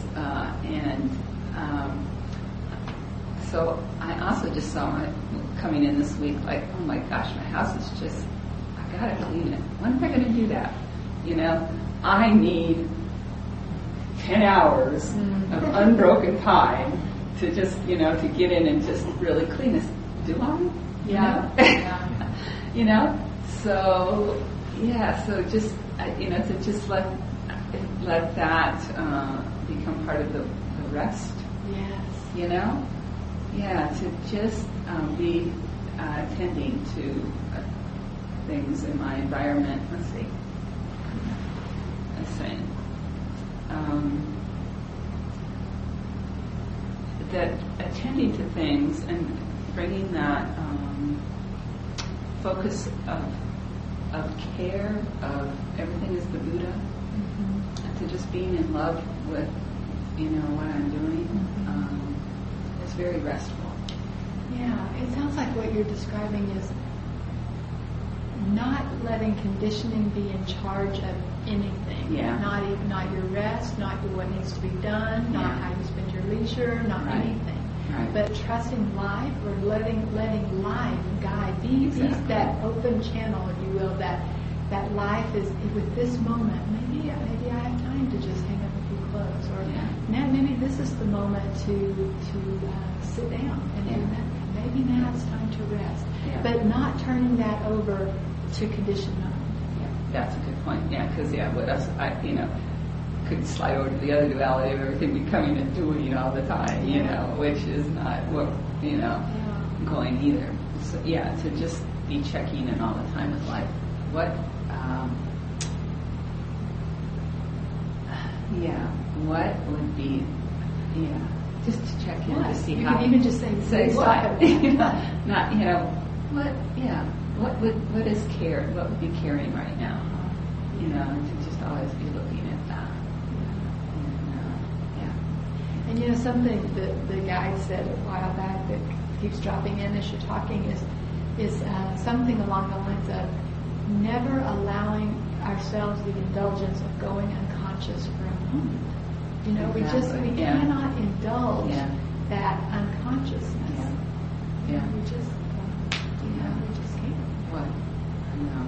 so I also just saw coming in this week, like, oh my gosh, my house is just, I gotta clean it. When am I going to do that? I need 10 hours of unbroken time to just, to get in and just really clean this. Do I? So just, to just let that become part of the rest. Yes. To just be attending to things in my environment. Let's see. I'm saying that attending to things and bringing that focus of care, of everything is the Buddha, to just being in love with what I'm doing is very restful. Yeah, it sounds like what you're describing is not letting conditioning be in charge of anything. Not your rest, not what needs to be done, not how you spend your leisure, not anything. Right. But trusting life, or letting life guide. Be that open channel, if you will, that life is with this moment. Maybe I have time to just hang up a few clothes, or now maybe this is the moment to sit down and do that. Maybe now it's time to rest, but not turning that over to conditioned mind. That's a good point. Because what else? Could slide over to the other duality of everything becoming and doing all the time. Which is not what going either. So to just be checking in all the time with life. What would be just to check in to see how you can even just say what what is care, what would be caring right now, to just always be looking at that. And something that the guide said a while back that keeps dropping in as you're talking is something along the lines of never allowing ourselves the indulgence of going unconscious for a moment. We cannot indulge that unconsciousness. Yeah. We just can't. What? I know.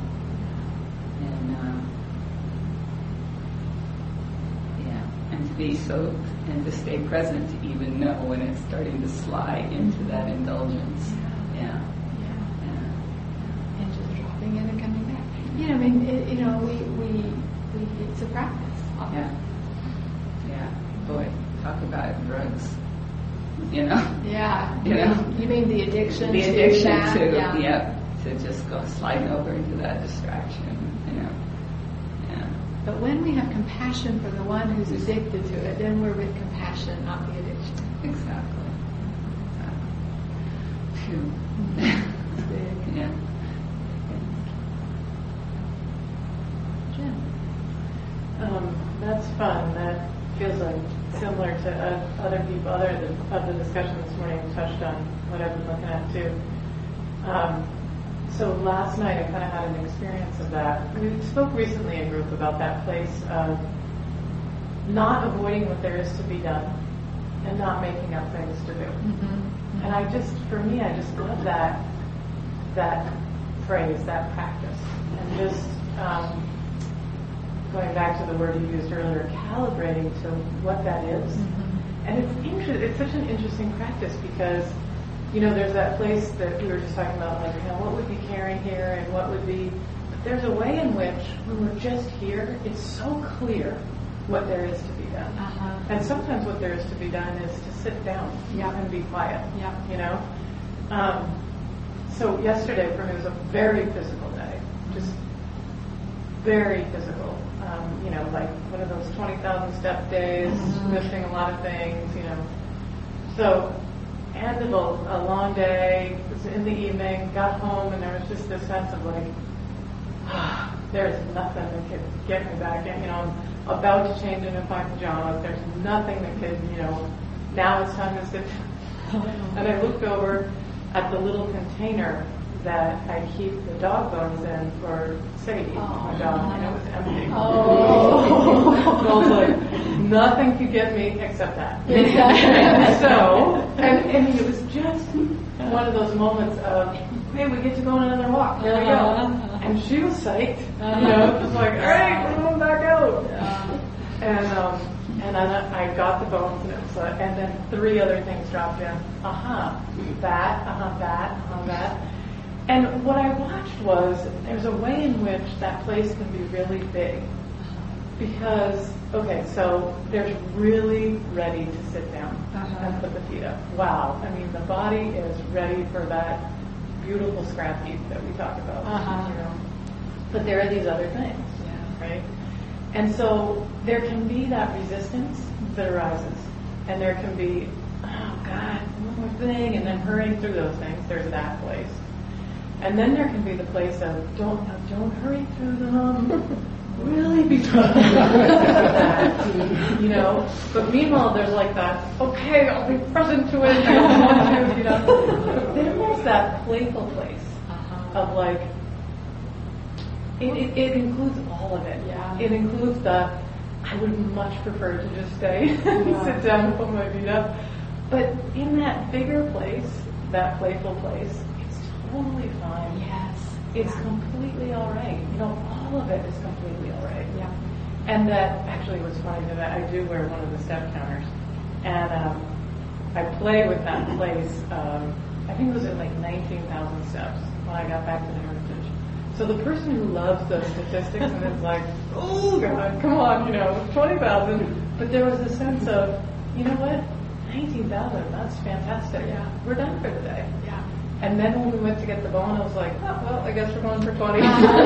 And to be so, and to stay present to even know when it's starting to slide into that indulgence. Yeah. And just dropping in and coming back. I mean, it's a practice. Yeah. Boy, talk about drugs. Yeah. You mean the addiction? The addiction to to just go sliding over into that distraction. But when we have compassion for the one who's addicted to it, then we're with compassion, not the addiction. Exactly. Phew. Yeah. Jen? That's fun. That feels like similar to other people, of the discussion this morning touched on what I've been looking at too. So last night I kind of had an experience of that. We spoke recently in group about that place of not avoiding what there is to be done and not making up things to do. Mm-hmm. And I just love that phrase, that practice. And just going back to the word you used earlier, calibrating to what that is. Mm-hmm. And it's such an interesting practice because there's that place that we were just talking about, like, what would be caring here and what would be, but there's a way in which when we're just here, it's so clear what there is to be done. Uh-huh. And sometimes what there is to be done is to sit down and be quiet, So yesterday for me was a very physical day, just very physical. Like one of those 20,000 step days, missing a lot of things, So, ended a long day, it was in the evening, got home, and there was just this sense of like, there's nothing that could get me back in. I'm about to change into my pajamas. There's nothing that could, now it's time to sit down. And I looked over at the little container that I keep the dog bones in for Sadie, my dog, and it was empty. So I was like, nothing could get me except that. And it was just one of those moments of, hey, we get to go on another walk. Here we go. And she was psyched. Just like, all right, we're going back out. And then I got the bones, and it was and then 3 other things dropped in. That. And what I watched was there's a way in which that place can be really big. Because, so there's really ready to sit down and put the feet up. Wow. I mean, the body is ready for that beautiful scrap heap that we talk about. But there are these other things, right? And so there can be that resistance that arises. And there can be, oh God, one more thing, and then hurrying through those things. There's that place. And then there can be the place of don't hurry through them. Really be But meanwhile, there's like that. Okay, I'll be present to it. I don't want to, But then there's that playful place of like. It includes all of it. Yeah. It includes the. I would much prefer to just stay and sit down and put my feet up. But in that bigger place, that playful place, it's totally fine. Yes. It's completely all right. All of it is completely all right. Yeah. And that actually was funny that I do wear one of the step counters. And I play with that place. I think it was at like 19,000 steps when I got back to the Heritage. So the person who loves those statistics and is like, oh God, come on, 20,000. But there was a sense of, you know what? 19,000, that's fantastic. Yeah. We're done for the day. Yeah. And then when we went to get the bone, I was like, oh, well, I guess we're going for 20.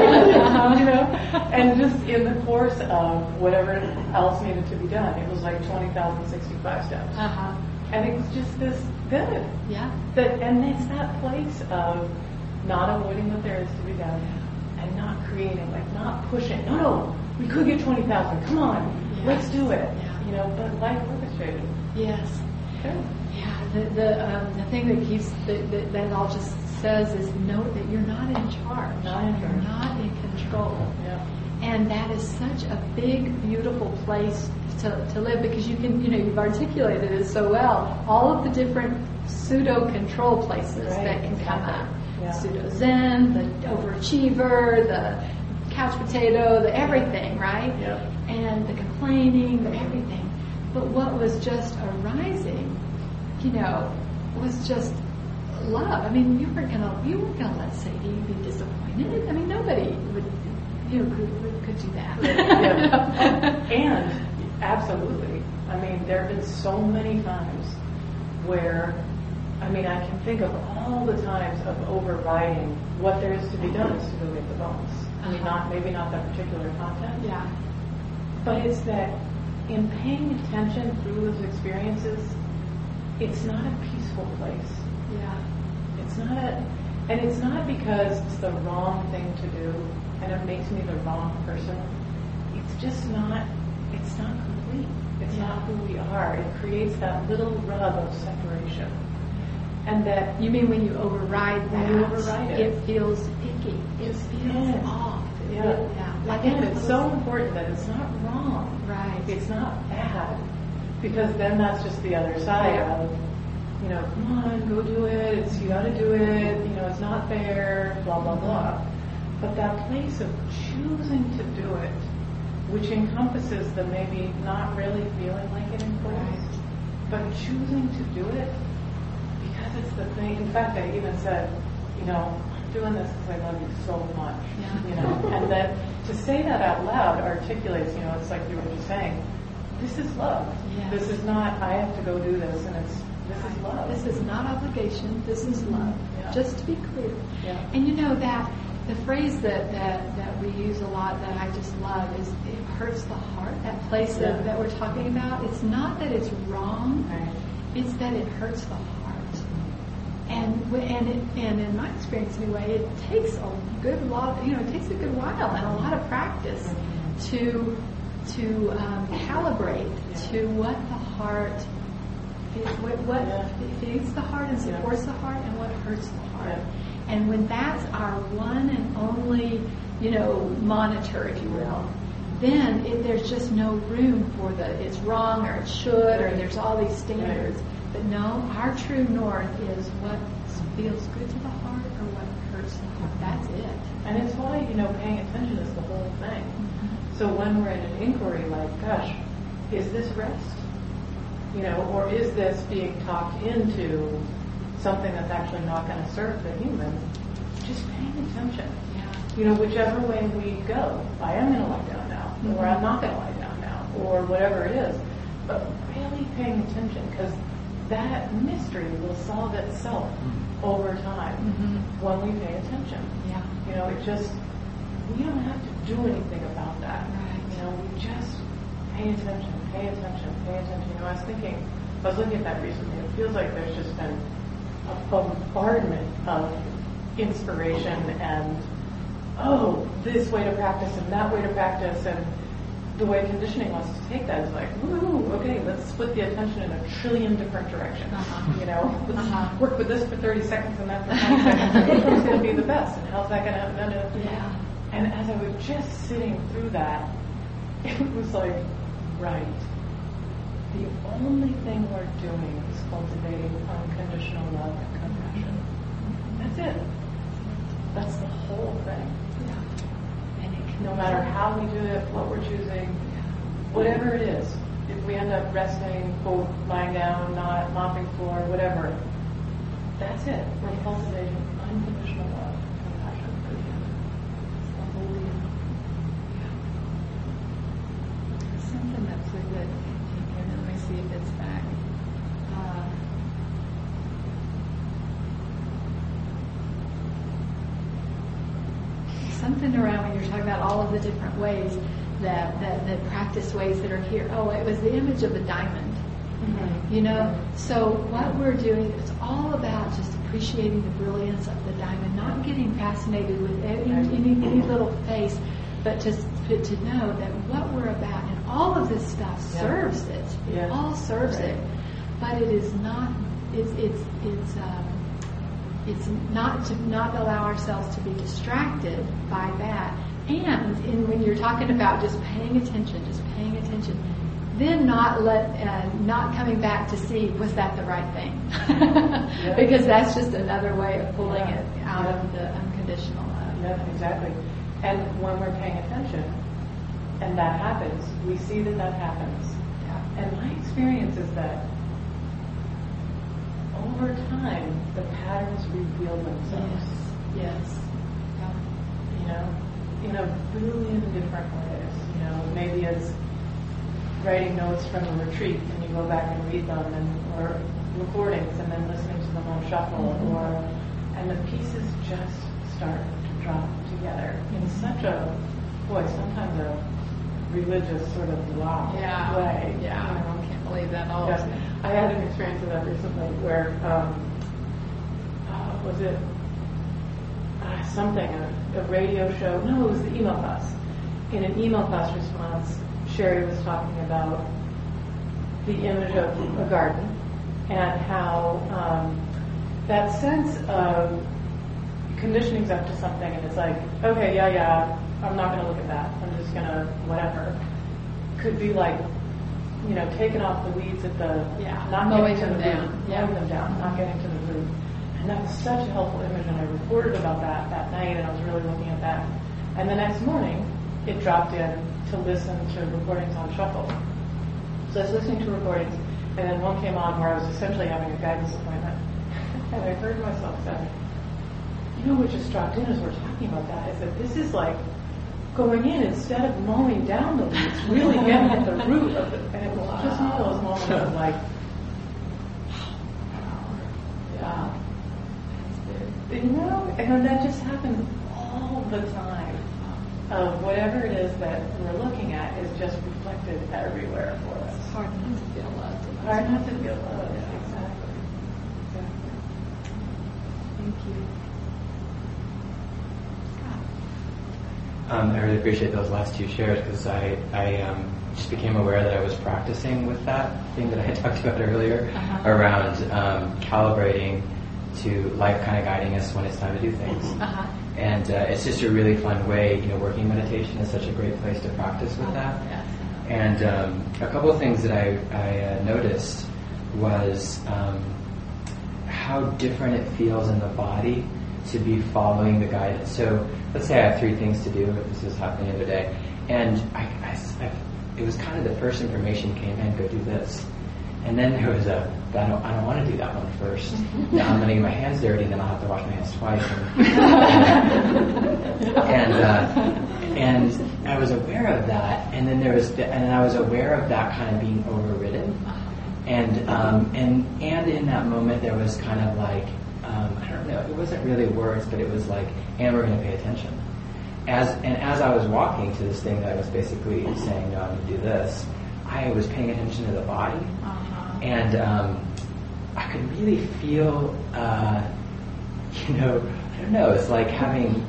And just in the course of whatever else needed to be done, it was like 20,065 steps. And it was just this good. Yeah. And it's that place of not avoiding what there is to be done and not creating, like not pushing. No, we could get 20,000. Come on, let's do it. Yeah. But life orchestrated. Yes. Good. Yeah. The thing that keeps that all just says is know that you're not in charge. You're not in control. Yeah. And that is such a big, beautiful place to live, because you've articulated it so well. All of the different pseudo control places that can come up. Yeah. Pseudo Zen, the overachiever, the couch potato, the everything, right? Yep. And the complaining, the everything. But what was just arising, was just love. I mean, you weren't gonna let Sadie be disappointed. I mean, nobody would, could do that. Yeah. And absolutely. I mean, there have been so many times where, I can think of all the times of overriding what there is to be done is to go get the bones. Maybe not that particular content. Yeah. But it's that in paying attention through those experiences, it's not a peaceful place. Yeah. And it's not because it's the wrong thing to do and it makes me the wrong person. It's just not, it's not complete. It's not who we are. It creates that little rub of separation. And that... You mean when you override that? When you override it. It feels icky. It feels off. Like it's so important that it's not wrong. Right. It's not bad. Because then that's just the other side of, come on, go do it. You got to do it. It's not fair. Blah blah blah. But that place of choosing to do it, which encompasses the maybe not really feeling like it important, but choosing to do it because it's the thing. In fact, I even said, I'm doing this because I love you so much. And that to say that out loud articulates. It's like you were just saying. This is love. Yes. This is not, I have to go do this, and this is love. This is not obligation. This is love. Yeah. Just to be clear. Yeah. And that the phrase that we use a lot that I just love is it hurts the heart. That place that we're talking about. It's not that it's wrong. Right. It's that it hurts the heart. And in my experience anyway, it takes a good while and a lot of practice to calibrate to what the heart feeds the heart and supports the heart and what hurts the heart. And when that's our one and only, monitor, if you will, then there's just no room for it's wrong or it should or there's all these standards. But no, our true north is what feels good to the heart or what hurts the heart. That's it. And it's why, paying attention is the whole thing. So when we're in an inquiry like, gosh, is this rest? Or is this being talked into something that's actually not going to serve the human? Just paying attention. Yeah. Whichever way we go, I am going to lie down now, or I'm not going to lie down now, or whatever it is. But really paying attention, because that mystery will solve itself over time when we pay attention. Yeah. We don't have to do anything about that. Right. We just pay attention, pay attention, pay attention. I was looking at that recently. It feels like there's just been a bombardment of inspiration and, this way to practice and that way to practice, and the way conditioning wants to take that is like, woo, okay, let's split the attention in a trillion different directions. Let's work with this for 30 seconds and that for 20 seconds. Which one's going to be the best? And how's that going to happen? Yeah. And as I was just sitting through that, it was like, right. The only thing we're doing is cultivating unconditional love and compassion. That's it. That's the whole thing. Yeah. And no matter how we do it, what we're choosing, whatever it is, if we end up resting, quote, lying down, not mopping floor, whatever, that's it. We're cultivating unconditional love and compassion for the human. It's the whole deal. something that's a good, and let me see if it's back. Something around when you're talking about all of the different ways that practice ways that are here. Oh, it was the image of a diamond. Mm-hmm. You know, so what we're doing, it's all about just appreciating the brilliance of the diamond, not getting fascinated with any little face, but just to know that what we're about and all of this stuff serves it. It all serves it, but it is not. It's not to not allow ourselves to be distracted by that, And when you're talking about just paying attention, then not coming back to see, was that the right thing? Because that's just another way of pulling it out of the unconditional love. Yeah, exactly. And when we're paying attention, and that happens, we see that happens. Yeah. And my experience is that over time, the patterns reveal themselves. Yes. Yeah. In a billion different ways. Maybe as writing notes from a retreat, and you go back and read them, or recordings, and then listening to them on shuffle, and the pieces just start to drop together in such a, sometimes a religious sort of wow way. Yeah. I can't believe that all. Yes. I had an experience of that recently where, was it a radio show? No, it was the email class. In an email class response, Sherry was talking about the image of a garden and how that sense of conditioning's up to something, and it's like, okay, I'm not going to look at that. I'm just going to whatever. Could be like, taking off the weeds at the, not mowing getting to the them root, down. mowing them down, not getting to the root. And that was such a helpful image, and I reported about that night, and I was really looking at that. And the next morning, it dropped in to listen to recordings on shuffle. So I was listening to recordings, and then one came on where I was essentially having a guidance appointment. And I heard myself say, what just dropped in as we're talking about that is that this is like going in instead of mowing down the weeds, really getting at the root of it. And it was just one of those moments of like, and that just happens all the time. Whatever it is that we're looking at is just reflected everywhere for us. It's hard not to feel loved. Hard not to feel loved, exactly. Thank you. I really appreciate those last two shares because I just became aware that I was practicing with that thing that I had talked about earlier around calibrating to life kind of guiding us when it's time to do things. And it's just a really fun way, working meditation is such a great place to practice with that. And a couple of things that I noticed was how different it feels in the body to be following the guidance. So let's say I have 3 things to do. This was happening the other day. And it was kind of the first information came in, go do this. And then there was I don't want to do that one first. Now I'm going to get my hands dirty, and then I'll have to wash my hands twice. And I was aware of that, and then and I was aware of that kind of being overridden. And in that moment there was kind of like, I don't know, it wasn't really words, but it was like, and we're going to pay attention. As I was walking to this thing that I was basically saying, no, I'm going to do this, I was paying attention to the body. And I could really feel, I don't know, it's like having,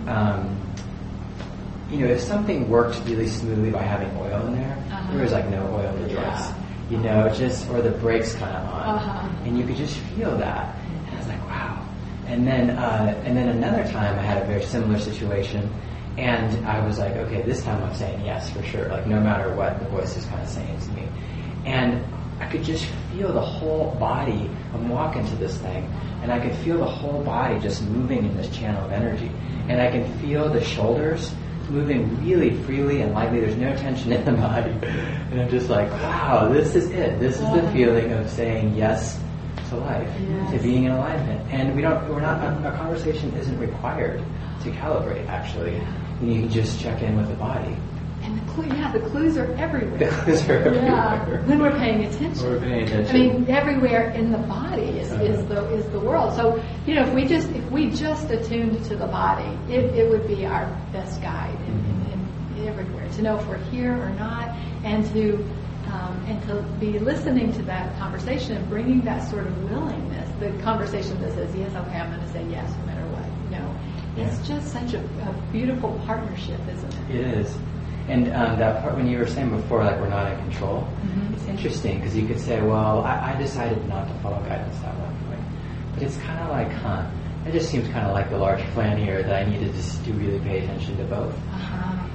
if something worked really smoothly by having oil in there, there was like no oil in the joints, or the brakes kind of on. And you could just feel that. And I was like, wow. And then another time I had a very similar situation, and I was like, okay, this time I'm saying yes for sure, like no matter what the voice is kind of saying to me. And I could just feel the whole body. I'm walking to this thing, and I could feel the whole body just moving in this channel of energy. And I can feel the shoulders moving really freely and lightly. There's no tension in the body. And I'm just like, wow, this is it. This is the feeling of saying yes to life, to being in alignment. And our conversation isn't required to calibrate, actually. You can just check in with the body. And the clues are everywhere. The clues are everywhere. Yeah, when we're paying attention. We're paying attention. I mean, everywhere in the body is the world. So, if we just attuned to the body, it would be our best guide in everywhere. To know if we're here or not, and to be listening to that conversation and bringing that sort of willingness. The conversation that says, yes, okay, I'm going to say yes no matter what. It's just such a beautiful partnership, isn't it? It is. And that part when you were saying before, like we're not in control, it's interesting because you could say, well, I decided not to follow guidance at one point. But it's kind of like, it just seems kind of like the large plan here that I needed to really pay attention to both.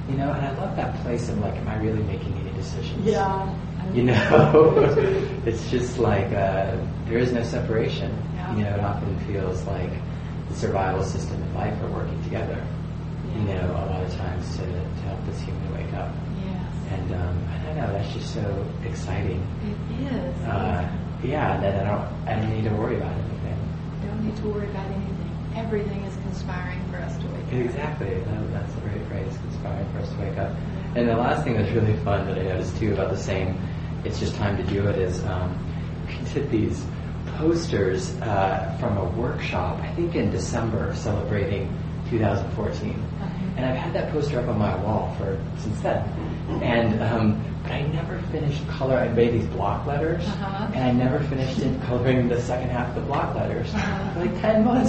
You know, and I love that place of like, am I really making any decisions? Yeah. You know, it's just like there is no separation. Yeah. You know, it often feels like the survival system and life are working together. Yeah. You know, a lot of times to help this human wake up. Yes. And I don't know, that's just so exciting. It is. Yeah, that I don't need to worry about anything. Don't need to worry about anything. Everything is conspiring for us to wake up. Exactly. That's a great phrase, conspiring for us to wake up. And the last thing that's really fun that I noticed too about the saying, it's just time to do it, is we did these posters from a workshop, I think in December, celebrating 2014. And I've had that poster up on my wall since then. And but I never finished color. I made these block letters, and I never finished coloring the second half of the block letters for like 10 months.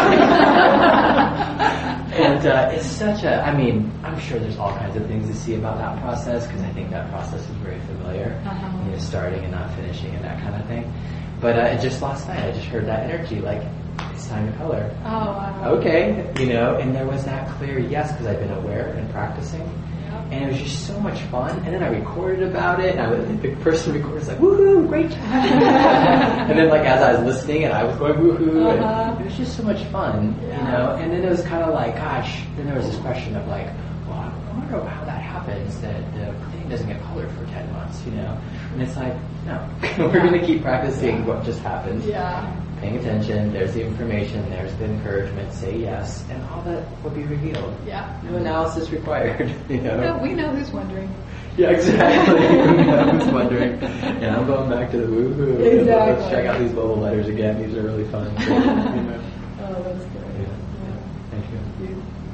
And it's such a, I mean, I'm sure there's all kinds of things to see about that process, because I think that process is very familiar, you know, starting and not finishing and that kind of thing. But just last night, I just heard that energy, like, it's time to color. Oh, wow. Okay, you know, and there was that clear yes, because I've been aware and practicing. And it was just so much fun. And then I recorded about it, and the person recorded was like, woohoo, great job. And then like as I was listening, and I was going woohoo, and it was just so much fun, you know. And then it was kind of like, gosh, then there was this question of like, well, I wonder how that happens, that the thing doesn't get colored for 10 months, you know. And it's like, no, we're going to keep practicing what just happened. Yeah. Paying attention, there's the information, there's the encouragement, say yes, and all that will be revealed. Yeah. No analysis required, you know. No, we know who's wondering. Yeah, exactly. We know who's wondering. And I'm going back to the woohoo. Exactly. Let's check out these bubble letters again. These are really fun. So, you know. Oh, that's good. Yeah. Thank you.